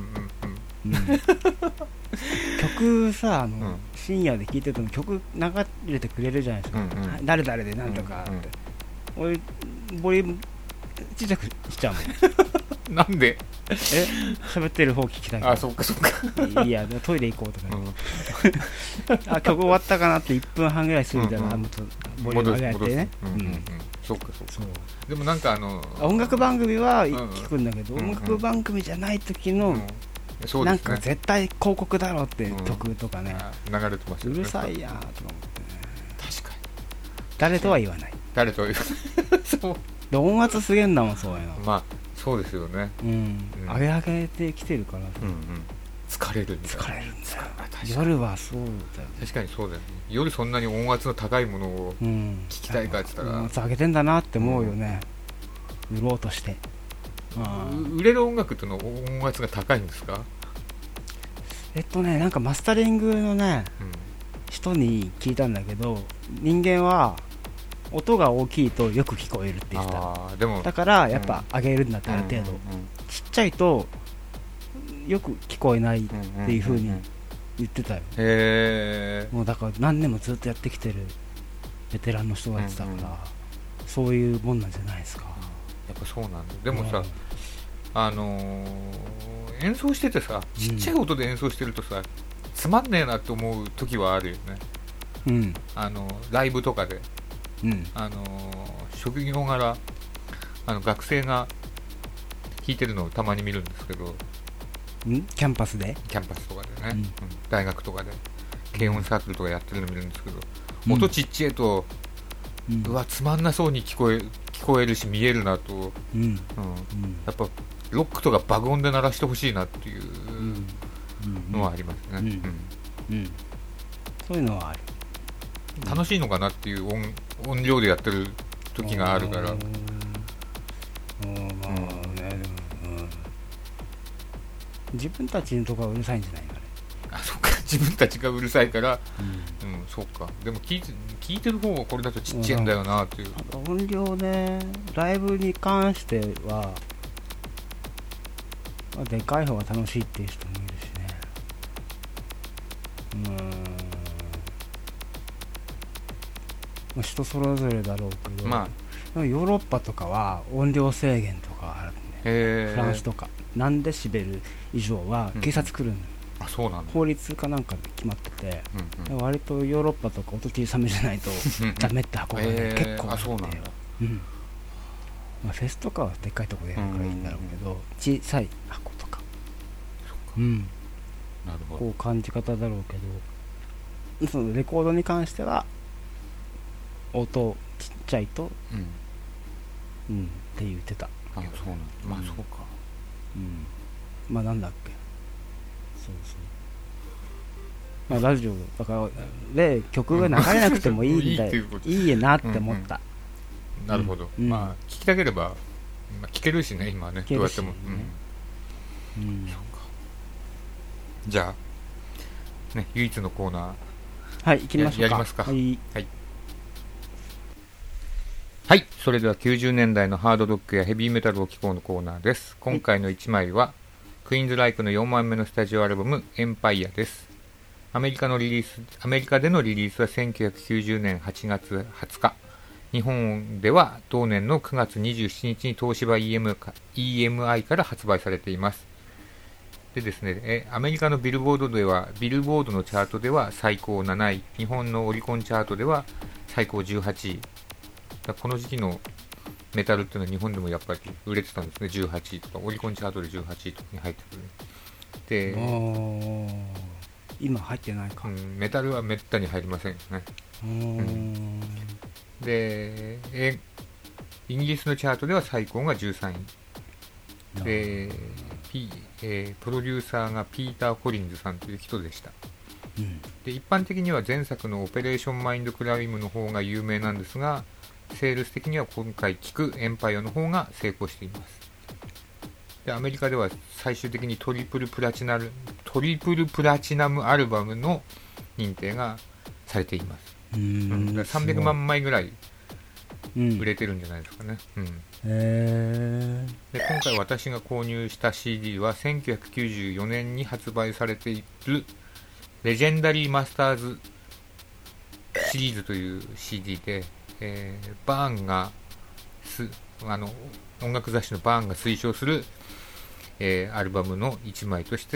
曲さ深夜で聴いてても曲流れてくれるじゃないですか、誰々でなんとかって、俺ボリュームちっちゃくしちゃうもんなんで喋ってる方聞きたいから、 そっかいやトイレ行こうとか、曲終わったかなって1分半ぐらいするじゃない、もっとボリューム上げてね、 そうでもなんか音楽番組は聞くんだけど、音楽番組じゃない時のなんか絶対広告だろって曲とかね、 流れてますよね、 うるさいやとか思ってね、 確かに誰とは言わないそうで音圧すげえんだもん、そういうの、 まあそうですよね、 上げてきてるから、 疲れるんだよ、 夜はそうだよね、 確かにそうだよね、夜そんなに音圧の高いものを聞きたいかって言ったら、 音圧上げてんだなって思うよね、売ろうとして。 売れる音楽っての音圧が高いんですか？ なんかマスタリングのね、人に聞いたんだけど、人間は音が大きいとよく聞こえるって言ってた。 でもだからやっぱ上げるんだって、ある程度、ちっちゃいとよく聞こえないっていう風に言ってたよ。もうだから何年もずっとやってきてるベテランの人が言ってたから、そういうもんなんじゃないですか。 やっぱそうなんだ。でもさ、演奏しててさ、ちっちゃい音で演奏してるとさ、つまんねえなって思う時はあるよね。ライブとかで、職業柄学生が弾いてるのをたまに見るんですけど、 キャンパスとかでね、大学とかで軽音サークルとかやってるの見るんですけど、音ちっちゃいと、うわつまんなそうに聞こえるし見えるなと、やっぱロックとか爆音で鳴らしてほしいなっていうのはありますね。 そういうのはある。 楽しいのかなっていう音量でやってる時があるから。 自分たちのとこはうるさいんじゃないかね。 そっか、 自分たちがうるさいから、そうか。でも聞いてる方はこれだとちっちゃいんだよなっていう、 音量ね、ライブに関しては、でかい方が楽しいっていう人もいるしね。人それぞれだろうけど、ヨーロッパとかは音量制限とかあるね。フランスとか何デシベル以上は警察来るの、 あ、そうなんだ。 法律かなんかで決まってて、割とヨーロッパとか音小さめじゃないとダメって箱がね、結構あって、 そうなんだ。 フェスとかはでっかいとこでやるからいいんだろうけど、小さい箱とか、 なるほど。 こう感じ方だろうけど、そのレコードに関しては音ちっちゃいと、って言ってた。 あ、そうなんだ。そうか。 なんだっけ。そう。ラジオだからで曲が流れなくてもいいんだよ。いいなって思った。 なるほど。聞きたければ聞けるしね、今ね、どうやっても。そうか。じゃあね、唯一のコーナー、 はい、行きましょうか。 やりますか。はい、それでは90年代のハードロックやヘビーメタルを聴こうのコーナーです。今回の1枚は、クイーンズライクの4枚目のスタジオアルバム、エンパイアです。アメリカでのリリースは1990年8月20日。日本では同年の9月27日に東芝 EMI から発売されています。でですね、アメリカのビルボードのチャートでは最高7位、日本のオリコンチャートでは最高18位。この時期のメタルっていうのは日本でもやっぱり売れてたんですね。18位とかオリコンチャートで18位とかに入ってくる。で、 今入ってないか。 メタルはめったに入りませんよね。で、イギリスのチャートでは最高が13位で、プロデューサーがピーター・コリンズさんという人でした。で、一般的には前作のオペレーションマインドクライムの方が有名なんですが、セールス的には今回聴くエンパイアの方が成功しています。で、アメリカでは最終的にトリプルプラチナムアルバムの認定がされています。300万枚ぐらい売れてるんじゃないですかね。で、今回私が購入した CD は1994年に発売されているレジェンダリーマスターズシリーズという CD で、バーンが音楽雑誌のバーンが推奨する、アルバムの1枚として、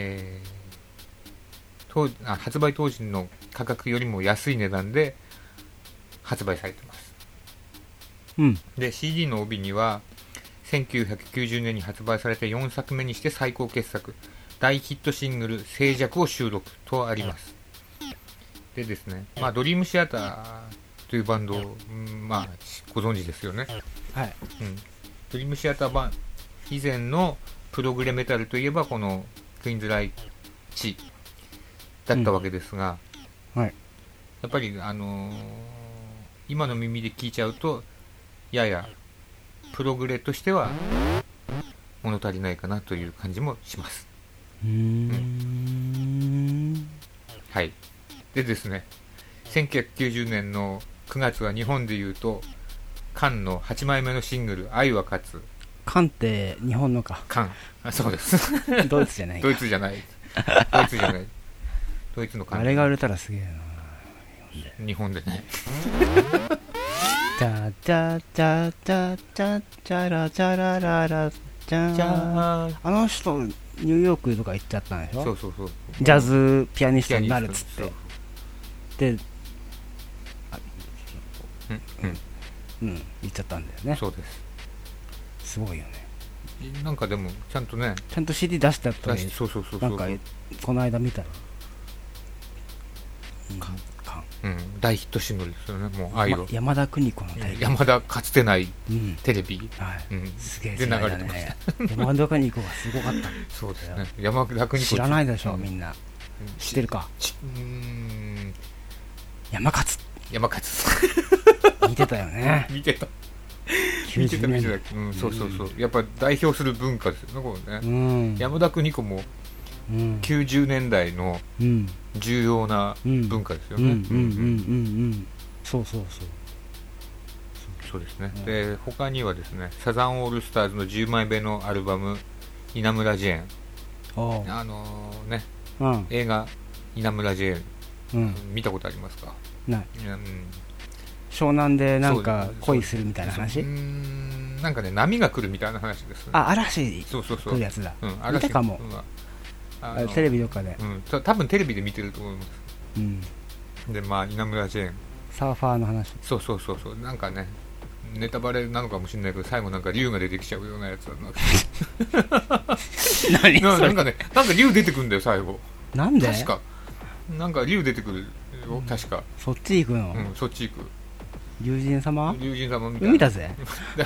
発売当時の価格よりも安い値段で発売されています。で、CD の帯には1990年に発売されて4作目にして最高傑作大ヒットシングル静寂を収録とあります。でですね、ドリームシアターというバンドを、ご存知ですよね。ドリームシアター版以前のプログレメタルといえばこのクイーンズライチだったわけですが、やっぱり今の耳で聞いちゃうとややプログレとしては物足りないかなという感じもします。はい。でですね、1990年の9月は日本でいうとカンの8枚目のシングル愛は勝つ。 カンって日本のか。 カン、そうです。 ドイツじゃない。 ドイツじゃない。ドイツのカン。 あれが売れたらすげえな。日本でね。 チャチャチャチャチャチャラチャラララチャ。あの人ニューヨークとか行っちゃったんでしょ。 そうジャズピアニストになるっつってで、行っちゃったんだよね。 そうです。 すごいよね。 なんかでもちゃんと CD 出した後になんかこの間見たら大ヒットシングルですよね。もう愛を、 山田邦子のテレビ、 山田かつてないテレビ、 すげえで流れてました。 山田邦子がすごかった。 そうですね。山田邦子知らないでしょ、みんな。知ってるか。山勝見てたよね。 見てた。そう。やっぱ代表する文化ですよね、これね。山田邦子も 90年代の重要な文化ですよね。 そうそうそう。 そうですね。で他にはですね、サザンオールスターズの10枚目のアルバム稲村ジェーン、ね、映画稲村ジェーン、見たことありますか？ ない。湘南でなんか恋するみたいな話？ なんかね、波が来るみたいな話ですね。 嵐来るやつだ。見たかも。テレビとかで。 多分テレビで見てると思います。で、まあ稲村ジェーン、 サーファーの話。 そうなんかね、ネタバレなのかもしれないけど、最後なんか竜が出てきちゃうようなやつだな。 何それ？ なんかね、なんか竜出てくるんだよ最後。 なんで？ 確かなんか竜出てくるよ、確か。 そっち行くの？ そっち行く。 竜神様みたいな。 海だぜ。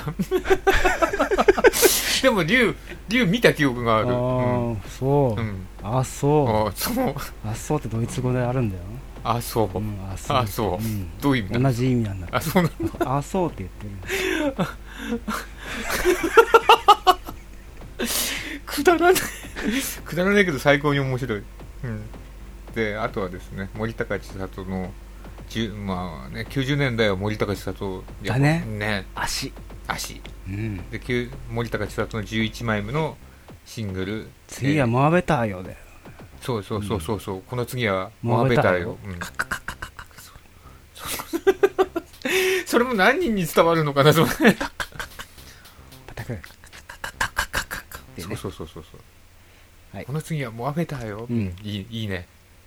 でも竜見た記憶がある。 そう。そうってドイツ語であるんだよ。 そう。どういう意味？ 同じ意味なんだ。 そうなんだ。 そうって言ってる。 くだらないけど最高に面白い。で、あとはですね、森高千里のまあね、90年代は森高千里だね。足、 で森高千里の11枚目のシングル、 次はモアベターよだよ。 そう、この次はモアベターよ。それも何人に伝わるのかな、それ。そう、この次はモアベターよ。いいね。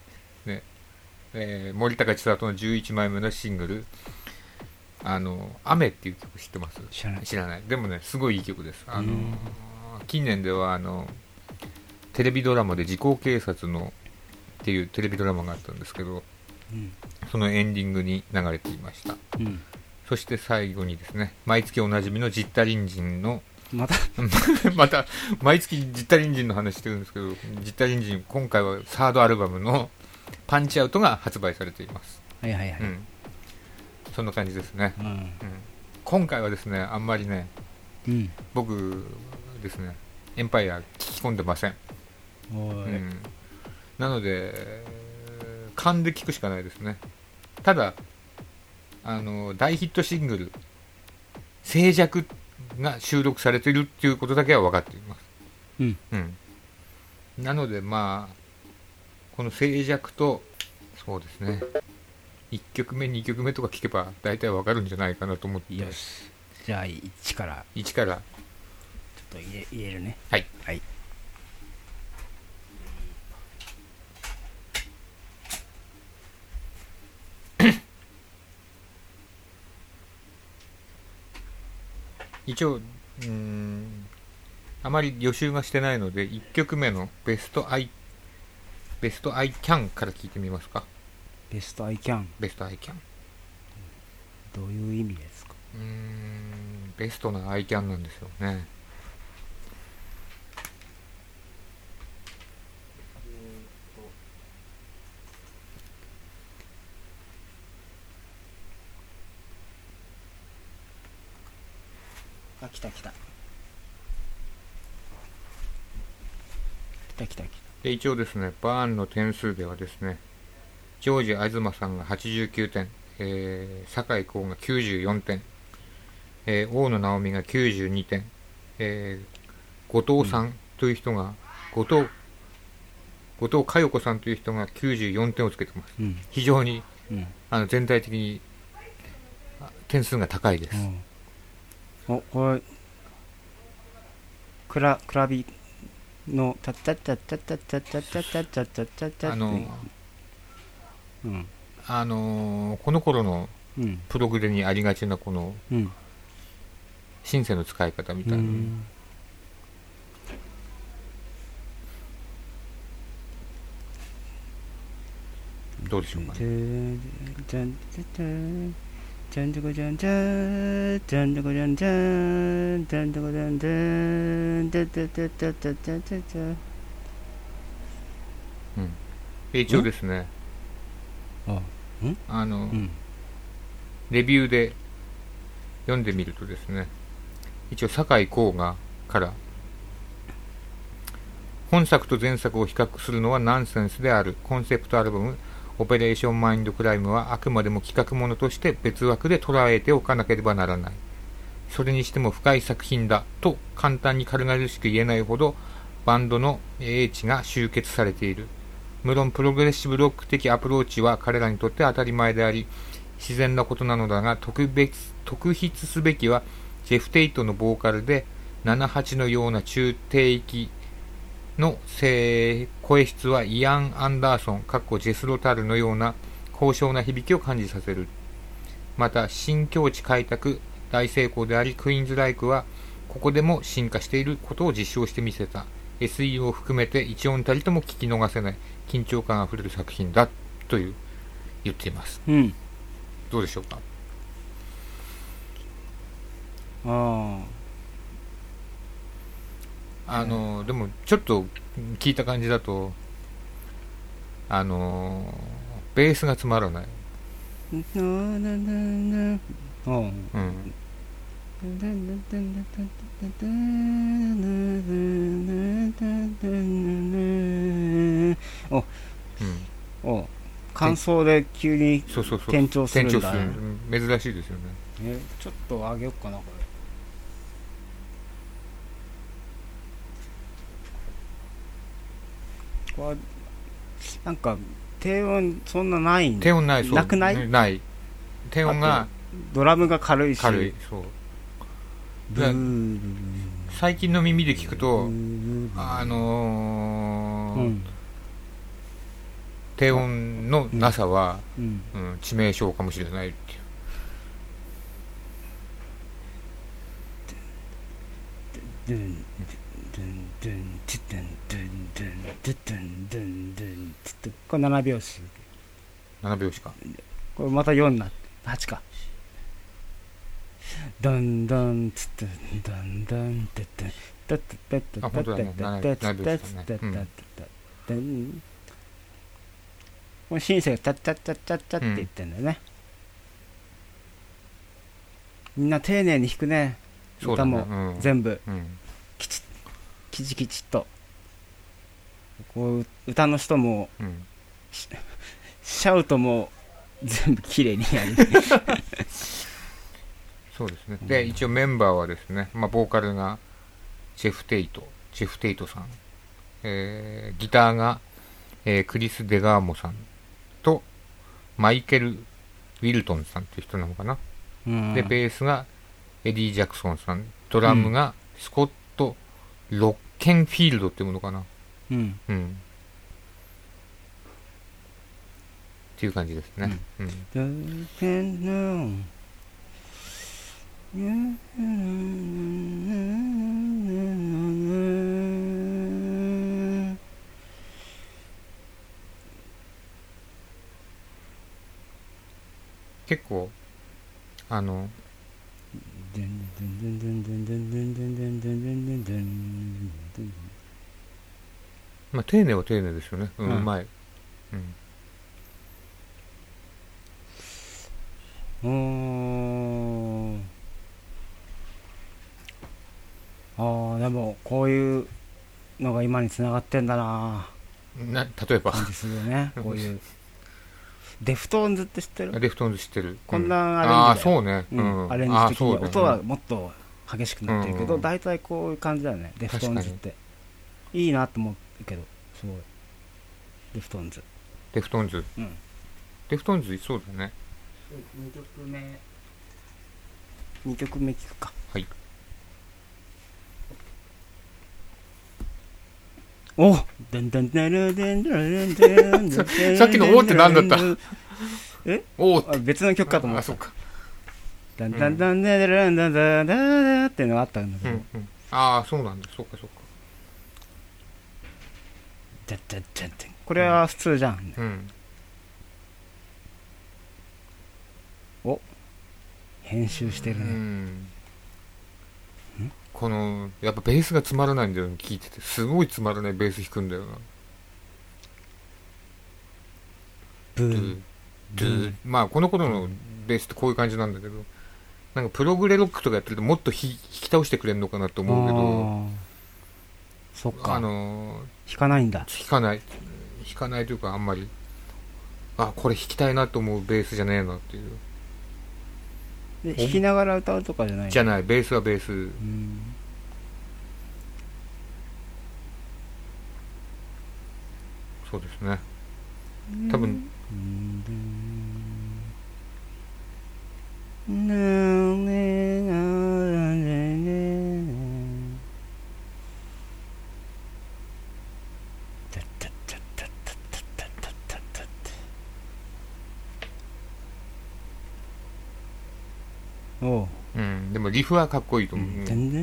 森高千里の11枚目のシングル、雨っていう曲知ってます？知らない。でもね、すごいいい曲です。近年ではテレビドラマで時効警察のっていうテレビドラマがあったんですけど、そのエンディングに流れていました。そして最後にですね、毎月おなじみのジッタリンジンのまた毎月ジッタリンジンの話してるんですけど、ジッタリンジン今回はサードアルバムのパンチアウトが発売されています。そんな感じですね。今回はですね、あんまりね、僕ですね、エンパイア聞き込んでません。なので勘で聞くしかないですね。ただ大ヒットシングル静寂が収録されているっていうことだけは分かっています。なのでまあこの静寂と、そうですね、1曲目2曲目とか聞けば大体わかるんじゃないかなと思って。 よし、じゃあ1からちょっと入れるね。 はい一応あまり予習がしてないので1曲目のベストアイキャンから聞いてみますか。 ベストアイキャン。どういう意味ですか？ ベストなアイキャンなんですよね。 来たで一応ですね、バーンの点数ではですね、ジョージ東さんが89点、酒井光が94点、大野直美が92点、後藤さんという人が、後藤佳代子さんという人が94点をつけてます。非常に、全体的に点数が高いです。 これクラビのタッタッタッタッタッタッタッタッタッタッタッタッタッこの頃のプログレにありがちなこのシンセの使い方みたいな、どうでしょうかね。じゃんじゃこじゃんじゃんじゃんじゃこじゃんじゃんじゃんじゃこじゃんじゃんじゃんじゃじゃじゃじゃじゃじゃじゃ。一応ですね、レビューで読んでみるとですね、一応酒井光がから本作と前作を比較するのはナンセンスである。コンセプトアルバムオペレーションマインドクライムはあくまでも企画ものとして別枠で捉えておかなければならない。それにしても深い作品だと簡単に軽々しく言えないほどバンドの英知が集結されている。無論プログレッシブロック的アプローチは彼らにとって当たり前であり自然なことなのだが、特筆すべきはジェフ・テイトのボーカルで78のような中低域の声質はイアン・アンダーソンジェスロタルのような高尚な響きを感じさせる。また新境地開拓大成功であり、クイーンズライクはここでも進化していることを実証してみせた。 SE を含めて一音たりとも聞き逃せない緊張感あふれる作品だという言っています、どうでしょうか。でもちょっと聞いた感じだとベースがつまらない。 感想で急に転調するんだね。 珍しいですよね。 ちょっと上げようかなこれ。これなんか低音そんなないん低音ない、 なくない？ ない低音がドラムが軽いしそう最近の耳で聞くと低音のなさは、致命傷かもしれないっていう。 これ7拍子か。 これまた4になって8か。ダンダンツッダンダンテッテッタッタッタッタッタッタッタッタッタッタッタッタッこのシンセがチャッチャッチャッチャッチャって言ってんだよね。みんな丁寧に弾くね。歌も全部きちきちっとこう歌の人もシャウトも全部きれいにやるそうですね。で一応メンバーはですね、ボーカルがジェフ・テイトさん、ギターが、クリス・デガーモさんとマイケル・ウィルトンさんっていう人なのかな、でベースがエディ・ジャクソンさん、ドラムがスコット・ロッケンフィールドっていうものかな、っていう感じですね。結構丁寧は丁寧ですよね。うまい。 でもこういうのが今に繋がってんだな。 例えば感じするよね。こういうデフトーンズって知ってる？ デフトーンズ知ってる。 こんなアレンジだよ。 そうね。 アレンジ的に音はもっと激しくなってるけど、大体こういう感じだよね。デフトーンズっていいなと思うけど、すごい。デフトーンズ。デフトーンズそうだね。 2曲目聞くか。 はい。 おっさっきのおーって何だった？ おー別の曲かと思った。そうか。ダンダンダンダンダンダンダンダンっていうのがあったんだけど。 そうなんだ。そうか。 これは普通じゃん。お、編集してるね。 このやっぱベースがつまらないんだよね。聞いててすごいつまらないベース弾くんだよな。この頃のベースってこういう感じなんだけど、なんかプログレロックとかやってるともっと弾き倒してくれるのかなと思うけど、 そっか。 弾かないんだ。 弾かないというか、あんまりこれ弾きたいなと思うベースじゃねえなっていう。 で弾きながら歌うとかじゃないの？ じゃない、ベースはベース。そうですね、多分でもリフはかっこいいと思う。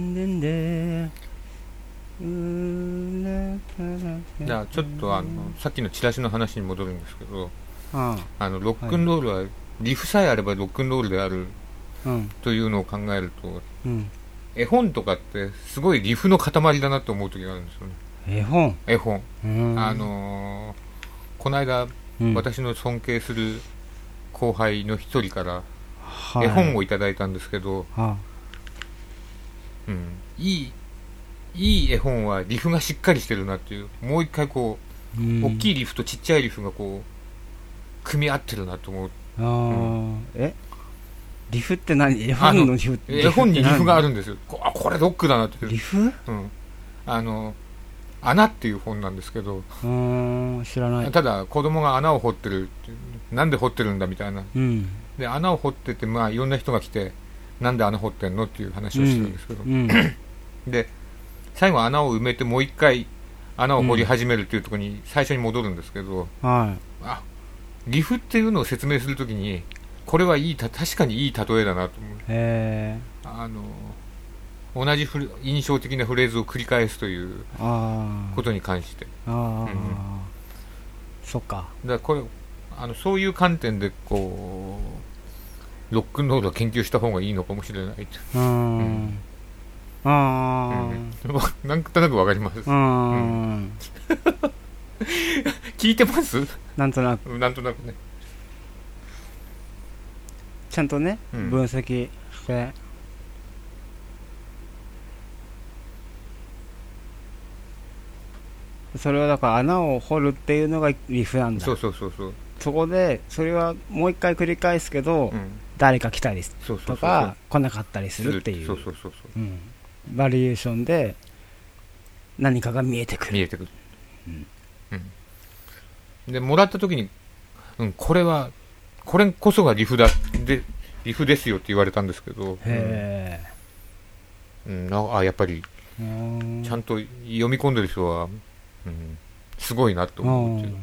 じゃあちょっとさっきのチラシの話に戻るんですけど、ロックンロールはリフさえあればロックンロールであるというのを考えると、絵本とかってすごいリフの塊だなと思う時があるんですよね。絵本この間、私の尊敬する後輩の一人から絵本をいただいたんですけど、いい絵本はリフがしっかりしてるなっていう、もう一回こう、大きいリフとちっちゃいリフがこう組み合ってるなと思う。 リフって何？絵本のリフって？ 絵本にリフがあるんですよ。これロックだなっていう。 リフ？ 穴っていう本なんですけど、 知らない。 ただ子供が穴を掘ってるっていう、なんで掘ってるんだみたいな、で穴を掘ってて、いろんな人が来て、なんで穴掘ってんのっていう話をしてるんですけど、で最後穴を埋めてもう一回穴を掘り始めるっていうところに最初に戻るんですけど、リフっていうのを説明するときにこれはいい確かにいい例えだなと思う。同じ印象的なフレーズを繰り返すということに関して、 そっか。 だからこれそういう観点でこうロックンロールを研究した方がいいのかもしれない。なんとなくわかります。聞いてます？ なんとなくね。 ちゃんとね、分析して。それはだから穴を掘るっていうのがリフなんだ。 そう。 そこでそれはもう一回繰り返すけど、誰か来たりとか来なかったりするっていう、バリエーションで何かが見えてくる。 でもらった時に、これこそがリフですよって言われたんですけど、やっぱりちゃんと読み込んでる人は、すごいなと思うっていう。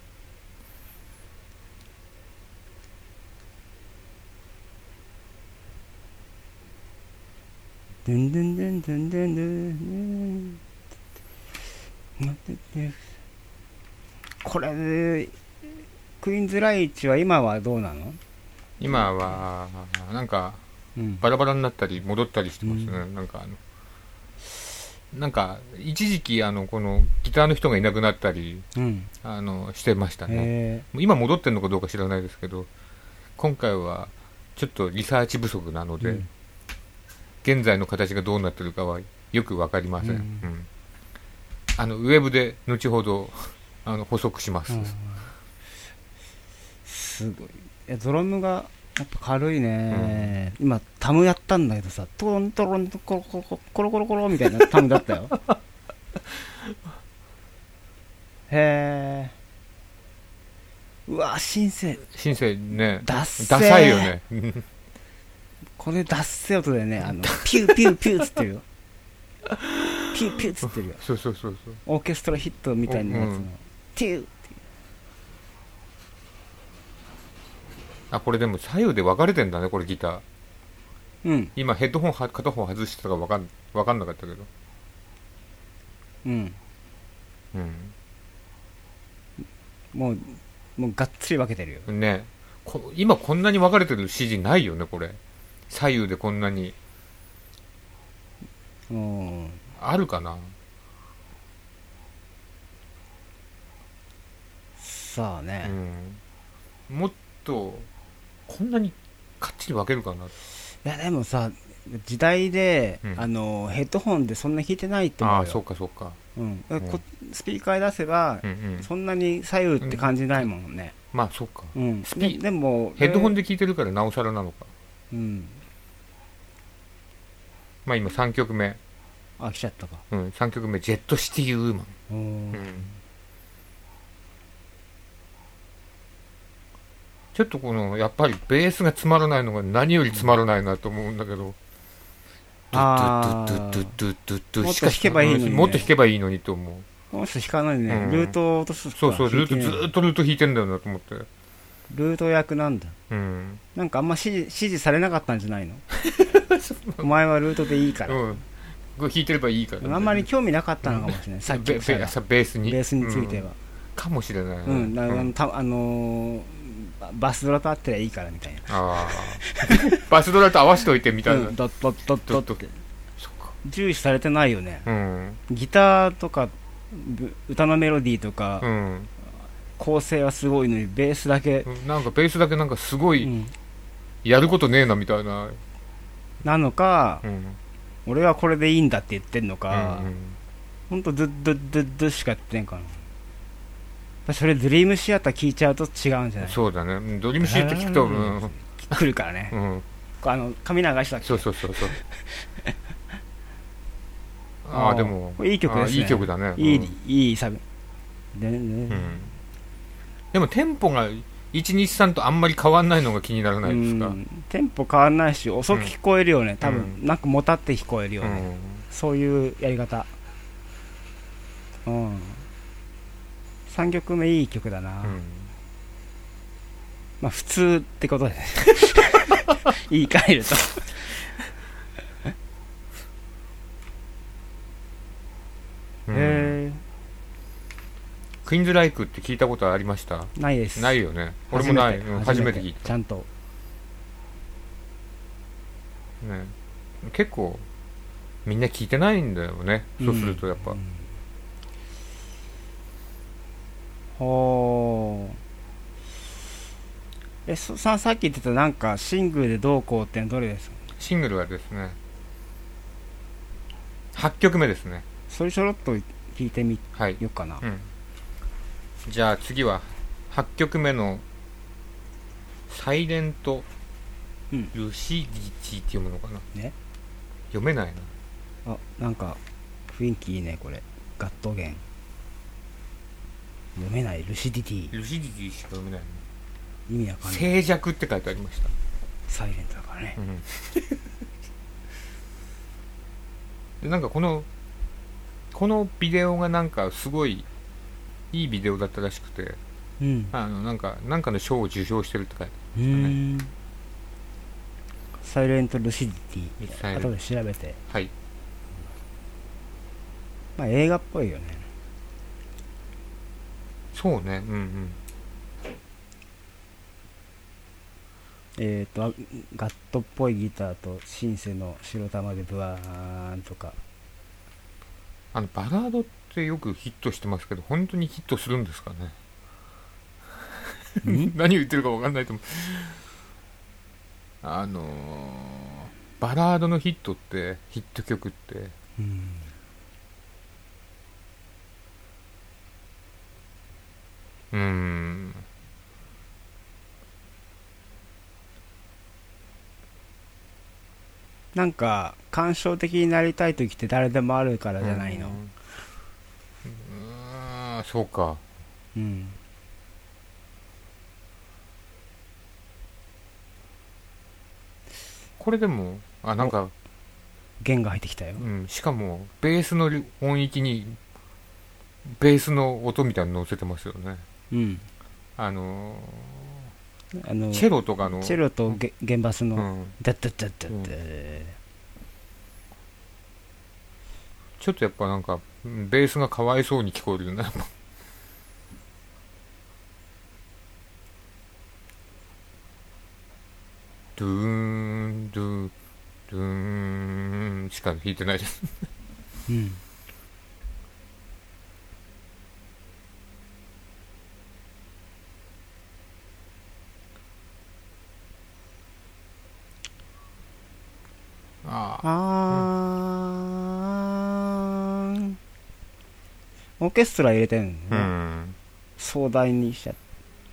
これクイーンズライチは今はどうなの？ 今はなんかバラバラになったり戻ったりしてますね。なんか一時期このギターの人がいなくなったり、してましたね。今戻ってるのかどうか知らないですけど、今回はちょっとリサーチ不足なので、現在の形がどうなってるかはよく分かりません。ウェブで後ほど補足します。 すごい。ドラムがやっぱ軽いね。今タムやったんだけどさ、トロントロンとコロコロコロコロコロみたいなタムだったよ。へー。うわ、シンセね、 ダサいよね。 これダッセ音でね、ピューピューピューつってるよ。ピューピューつってるよ。 そうオーケストラヒットみたいなやつの、ピュー。 これでも左右で分かれてんだね、これギター。今ヘッドホン片方外してたか分かんなかったけど。 もうがっつり分けてるよね。今こんなに分かれてる指示ないよね、これ。左右でこんなに。あるかな。 さあね、 もっとこんなにかっちり分けるかな。いやでもさ、 時代で、 うんヘッドホンでそんな聞いてないと思うよ。 ああ、そうかそうか。 スピーカーで出せば、 うんうん。 そんなに左右って感じないもんね。 まあそうか。 でもヘッドホンで聞いてるからなおさらなのか。まあ今3曲目。 来ちゃったか。 3曲目、ジェットシティウーマン。ちょっとやっぱりベースがつまらないのが何よりつまらないなと思うんだけど。ドゥッドゥッドゥッドゥッドゥッドゥッドゥッしか弾けばいいのに、もっと弾けばいいのにと思う。 この人弾かないね。ルートを落とす。 そうそう、ずっとルート弾いてんだよなと思って。 ルート役なんだ。なんかあんま指示されなかったんじゃないの？お前はルートでいいから。 弾いてればいいから。 あんまり興味なかったのかもしれない。さっきベースについては。 かもしれない。 バスドラと合ってりゃいいからみたいな。 バスドラと合わせといてみたいな。 ドッドッドッドッって。重視されてないよね。ギターとか歌のメロディーとか構成はすごいのに、ベースだけなんかベースだけなんかすごいやることねえなみたいな。 なのか、俺はこれでいいんだって言ってんのか、ほんとドゥッドゥッドゥッドゥしかやってんかな。それドリームシアター聞いちゃうと違うんじゃない？ そうだね。ドリームシアター聞くと来るからね。髪流したっけ？ そうでもいい曲ですね。 いい曲だね。 いいサビでもテンポが123とあんまり変わんないのが気にならないですか？ テンポ変わんないし遅く聞こえるよね。多分なんかもたって聞こえるよね。そういうやり方。3曲目いい曲だな。まあ普通ってことでね。言い換えると。 クイーンズライクって聞いたことありました？ ないです。 ないよね。俺もない。初めて聞いた。 ちゃんと。 ね、結構みんな聞いてないんだよね。そうするとやっぱ。 さっき言ってたなんかシングルでどうこうってのはどれですか？ シングルはですね、8曲目ですね。 それちょろっと聞いてみようかな。 じゃあ次は8曲目のサイレントルシディティって読むのかな、読めないな。なんか雰囲気いいねこれ。ガットゲン読めない。ルシディティしか読めないの。 意味わかんない。 静寂って書いてありました。 サイレントだからね。 でなんかこのビデオがなんかすごいいいビデオだったらしくて、なんかの賞を受賞してるって書いてありましたね。 サイレントルシディティ後で調べて。まあ映画っぽいよね。 そうね。 ガットっぽいギターとシンセの白玉でブワーンとか。 バラードってよくヒットしてますけど、本当にヒットするんですかね。何を言ってるか分かんないと思う。バラードのヒット曲って、 なんか感傷的になりたい時って誰でもあるからじゃないの？ そうか。これでもなんか弦が入ってきたよ。 しかもベースの音域にベースの音みたいなの乗せてますよね。チェロとかのチェロと弦バスのダッダッダッダッダ。 ちょっとやっぱなんかベースがかわいそうに聞こえるよね。ドゥーンドゥドゥーンしか弾いてないです。 あーオーケストラ入れてるのね、 うん、 壮大にしちゃって。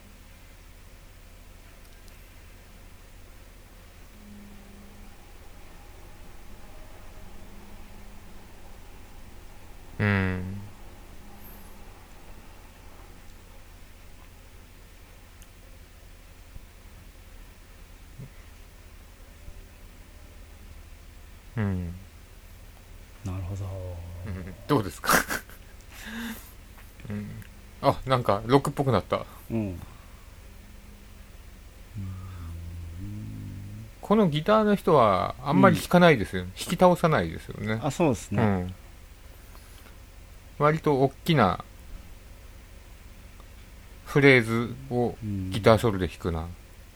うん、うん、 なるほど、 うん、どうですか、うん、あ、なんかロックっぽくなった、 うん、 このギターの人はあんまり弾かないですよね、弾き倒さないですよね。 あ、そうですね、 うん、割と大きなフレーズをギターソロで弾くな。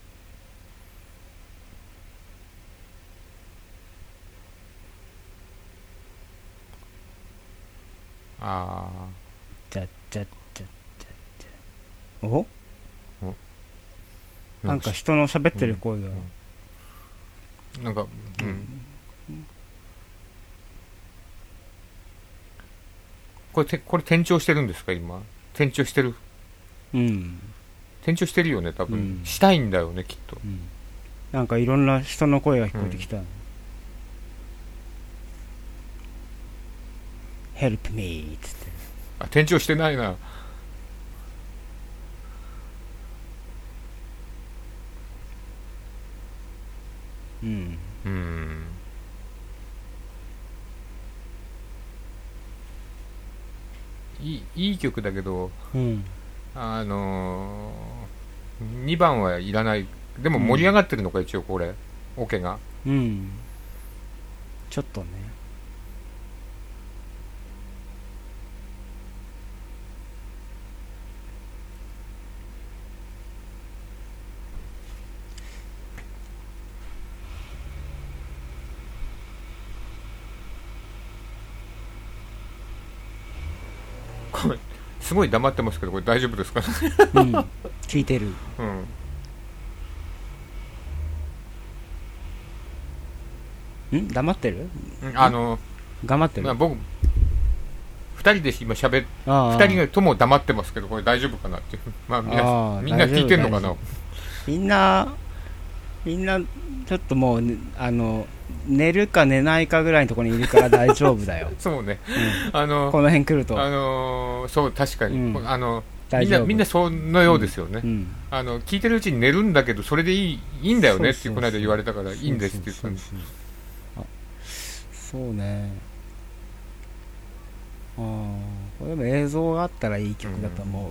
あちゃっちゃっちゃっちゃっちゃ。お、なんか人の喋ってる声が、 なんか、うん、これ転調してるんですか今。転調してる。 うん、 転調してるよね多分、 うん、 したいんだよねきっと、 うん、なんかいろんな人の声が聞こえてきた、Help me っつって。 あ、転調してないな。 うん、 うん、いい曲だけど、 うん、 2番はいらない。でも盛り上がってるのか、一応これオケが。 うん、ちょっとね。 これすごい黙ってますけど、これ大丈夫ですかね。 うん、聞いてる。 うん、 黙ってる？頑張ってる？ まあ、僕2人で今2人とも黙ってますけど、これ大丈夫かなっていう。まあみんな聞いてんのかな。 みんなちょっともう、寝るか寝ないかぐらいのところにいるから大丈夫だよ。 そうね、 この辺来ると、 そう確かに、みんなそのようですよね、聞いてるうちに寝るんだけどそれでいいんだよねってこの間言われたから、いいんですって言ったんです。 そうね。これでも映像があったらいい曲だと思う、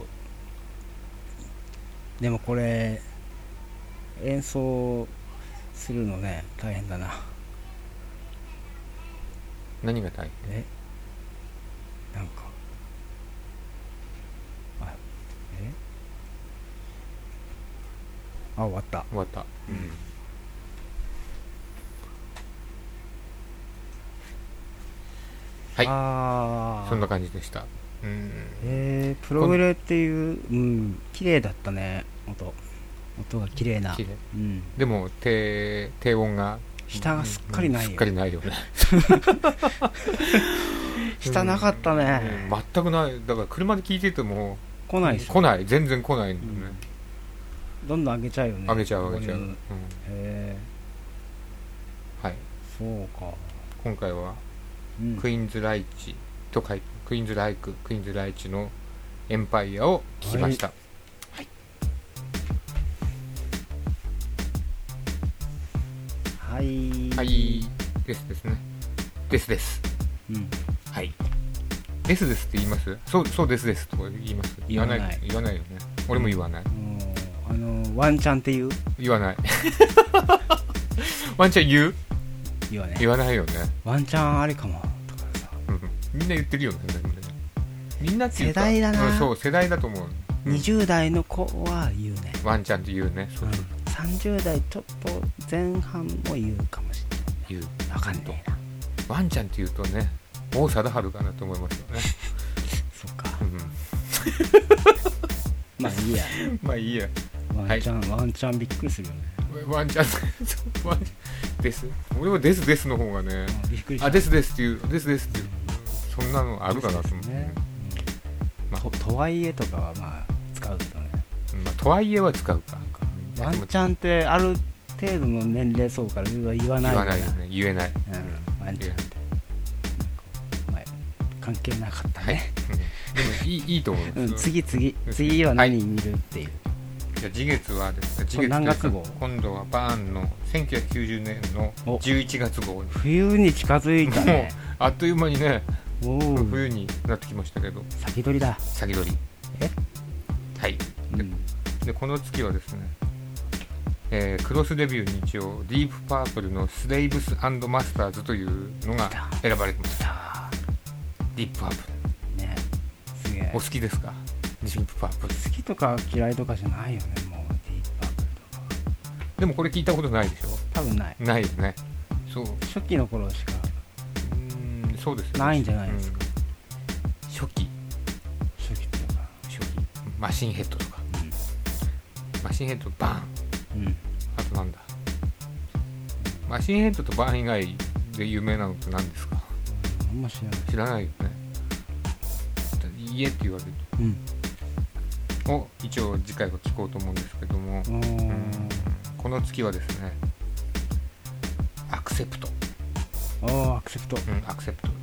でもこれ演奏するのね大変だな。 何が大変？ なんか終わった、 はい、そんな感じでした。 プログレっていう、綺麗だったね。音が綺麗な。 でも低音が下がすっかりないよ。 すっかりないよね。 下なかったね。 全くない。だから車で聞いてても来ないし。 全然来ないんだよね。 どんどん上げちゃうよね。 上げちゃう。はい。 そうか。 今回はクイーンズライチと書いてクイーンズライチのエンパイアを聞きました。はい。ですね。です。はい。ですって言います？そうですとか言います？言わないよね。俺も言わない。 ワンチャンって言わない。ワンチャン言わないよね。 ワンチャンありかもとかさ、 みんな言ってるよね。みんなって世代だな。 そう世代だと思う。 20代の子は言うね。 ワンチャンって言うね。 30代ちょっと前半も言うかもしれない。分かんねえな。 ワンちゃんって言うとね、王貞治かなと思いますよね。 そっか。まあいいや。ワンチャンびっくりするよね。 ワンチャンです俺はですの方がね、 びっくりした。 ですっていうそんなのあるかなと思って、ね。 とはいえとかはまあ使うけどね。 とはいえは使うか。 ワンチャンってある程度の年齢層から言わないよね。 言えない。 ワンチャンって。関係なかったね。 でもいいと思います。 次は何見るっていう。 じゃあ次月はですね、 何月号？ 今度はバーンの1990年の11月号。 冬に近づいたね。 あっという間にね、冬になってきましたけど。 先取りだ。 先取り。はい。でこの月はですね、クロスデビューに一応ディープパープルのスレイブス&マスターズというのが選ばれてました。ディープパープルね、すげえ。お好きですか？ディープパープル。 好きとか嫌いとかじゃないよね。もうディープパープルとか。 でもこれ聞いたことないでしょ？ 多分ない。 ないよね。そう。 初期の頃しか。 そうですよね。 ないんじゃないですか。 初期とか。マシンヘッドとか。マシンヘッドバーン。あとなんだ。マシンヘッドとバーン以外で有名なのって何ですか？知らないよね。家って言われると、を一応次回は聞こうと思うんですけども、この月はですね、アクセプト。 アクセプト。 アクセプト。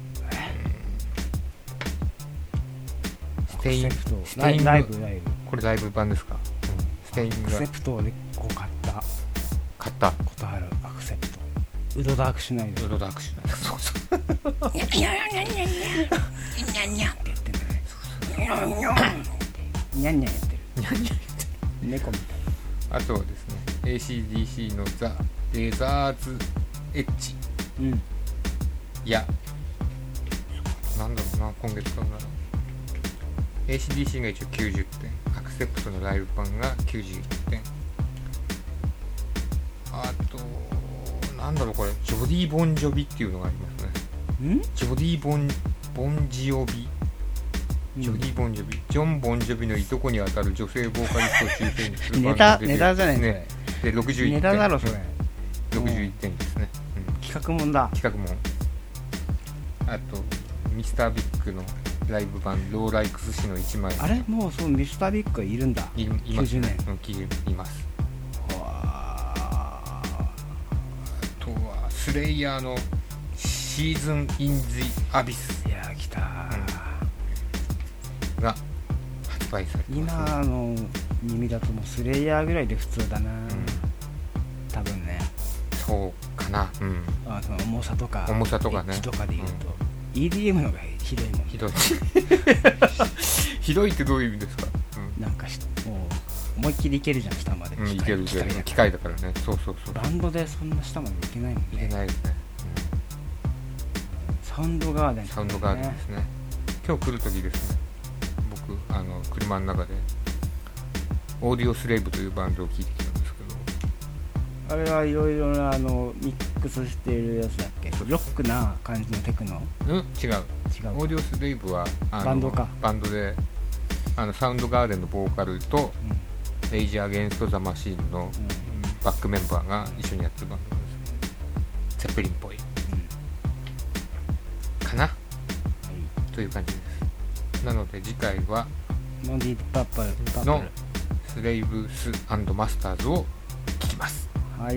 ステイングライブ。 これライブ版ですか？ステイングアクセプトを結構買ったことある。アクセプト。ウドダークしないで。 そうそう。 ニャニャニャニャニャニャニャニャって言ってんだね。ニャニャニャニャニャやってる。猫みたい。 あとはですね、AC/DC のザ・デザーズ・エッジ。いや、なんだろうな、今月買うなら AC/DC が一応90点、アクセプトのライブ版が91点。あとなんだろう、これジョディ・ボンジョビっていうのがありますね。ジョディ・ボンジョビ、ジョディ・ボンジョビ、ジョン・ボンジョビのいとこにあたる女性ボーカリストを中心にするネタじゃないね。 で61点。 ネタだろそれ。 61点ですね。 企画もんだ。 企画もん。あとミスタービッグのライブ版ローライクス氏の1枚。 あれもうそうミスタービッグいるんだ。 います。 90年。 います。あとはスレイヤーのシーズン・イン・ジ・アビス。 いや来た、 が発売されてます、ね、 今の耳だともうスレイヤーぐらいで普通だな、多分ね。 そうかな。その重さとかね、 エッジとかで言うと、EDM のがひどいもん。 ひどいひどいってどういう意味ですか？ なんかもう思いっきりいけるじゃん、下まで。 いける機械だからね。そうバンドでそんな下までいけないもんね。 いけないですね。 サウンドガーデンですね。今日来る時ですね、僕車の中でオーディオスレイブというバンドを聴いてきたんですけど、 あれはいろいろなミックスしているやつだっけ？ロックな感じのテクノ？違う。 オーディオスレイブはバンドでサウンドガーデンのボーカルと、レイジー・アゲンスト・ザ・マシーンのバックメンバーが一緒にやってるバンドです。ゼッペリンっぽい、かな、という感じです。なので次回はノディパッパルのスレイブス&マスターズを聞きます。 はい。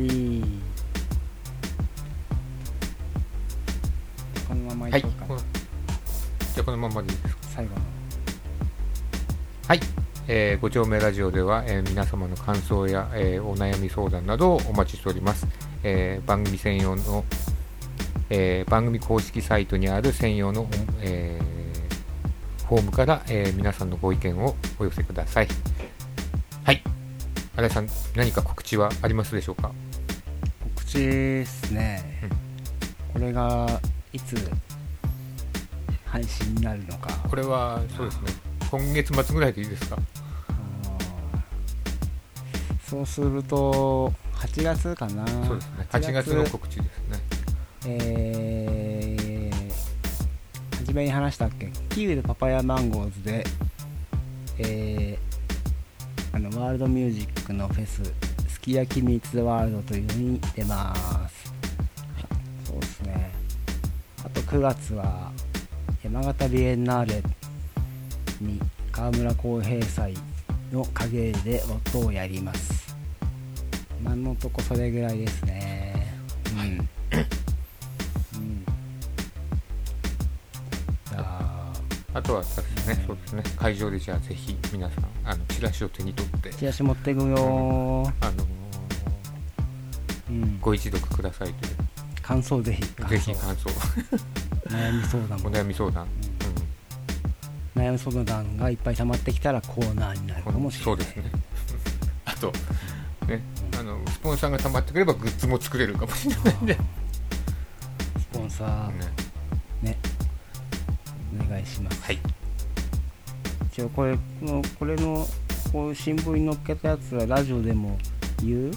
このままいこうかな。 じゃあこのままでいいですか？ 最後の。 はい。5丁目ラジオでは、皆様の感想や、お悩み相談などをお待ちしております。番組専用の、番組公式サイトにある専用の、フォームから、皆さんのご意見をお寄せください。はい。新井さん、何か告知はありますでしょうか？ 告知ですね。これがいつ配信になるのか。 これはそうですね。今月末ぐらいでいいですか？ そうすると8月かな。 そうですね。8月の告知ですね。初めに話したっけ？キウイとパパヤマンゴーズで、ワールドミュージックのフェスすき焼きミーツワールドというのに出ます。 9月は山形ビエンナーレに川村浩平祭の影で音をやります。今のとこそれぐらいですね。うん、うん、 あとはそうですね、会場でじゃあぜひ皆さんチラシを手に取ってチラシ持っていくよ、 ご一読くださいという。 感想ぜひ感想悩み相談もお悩み相談、 悩み相談がいっぱい溜まってきたらコーナーになるかもしれない。 そうですねあとね、スポンサーが溜まってくればグッズも作れるかもしれないんでスポンサーねお願いします。 はい。 一応これのこう新聞に載っけたやつはラジオでも言う？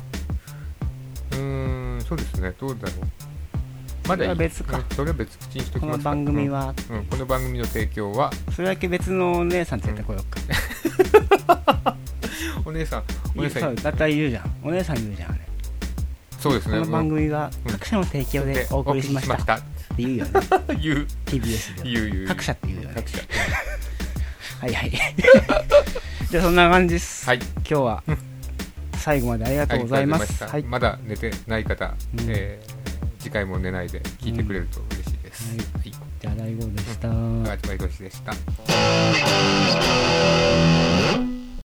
そうですね、どうだろう。まだいい。 別か。 それは別口にしておきますか。 この番組は、 この番組の提供はそれだけ別のお姉さんって言ってこようか。 お姉さんだったら言うじゃん。お姉さん言うじゃんあれ。 そうですね。 この番組は各社の提供でお送りしましたって言うよね。 言う。 TBS で。 言う。 各社って言うよね。 各社。 はいはい。じゃあそんな感じです。 はい。 今日は最後までありがとうございます。 はい。まだ寝てない方、次回も寝ないで聞いてくれると嬉しいです。はい。 じゃあ大悟でした。 大悟でした。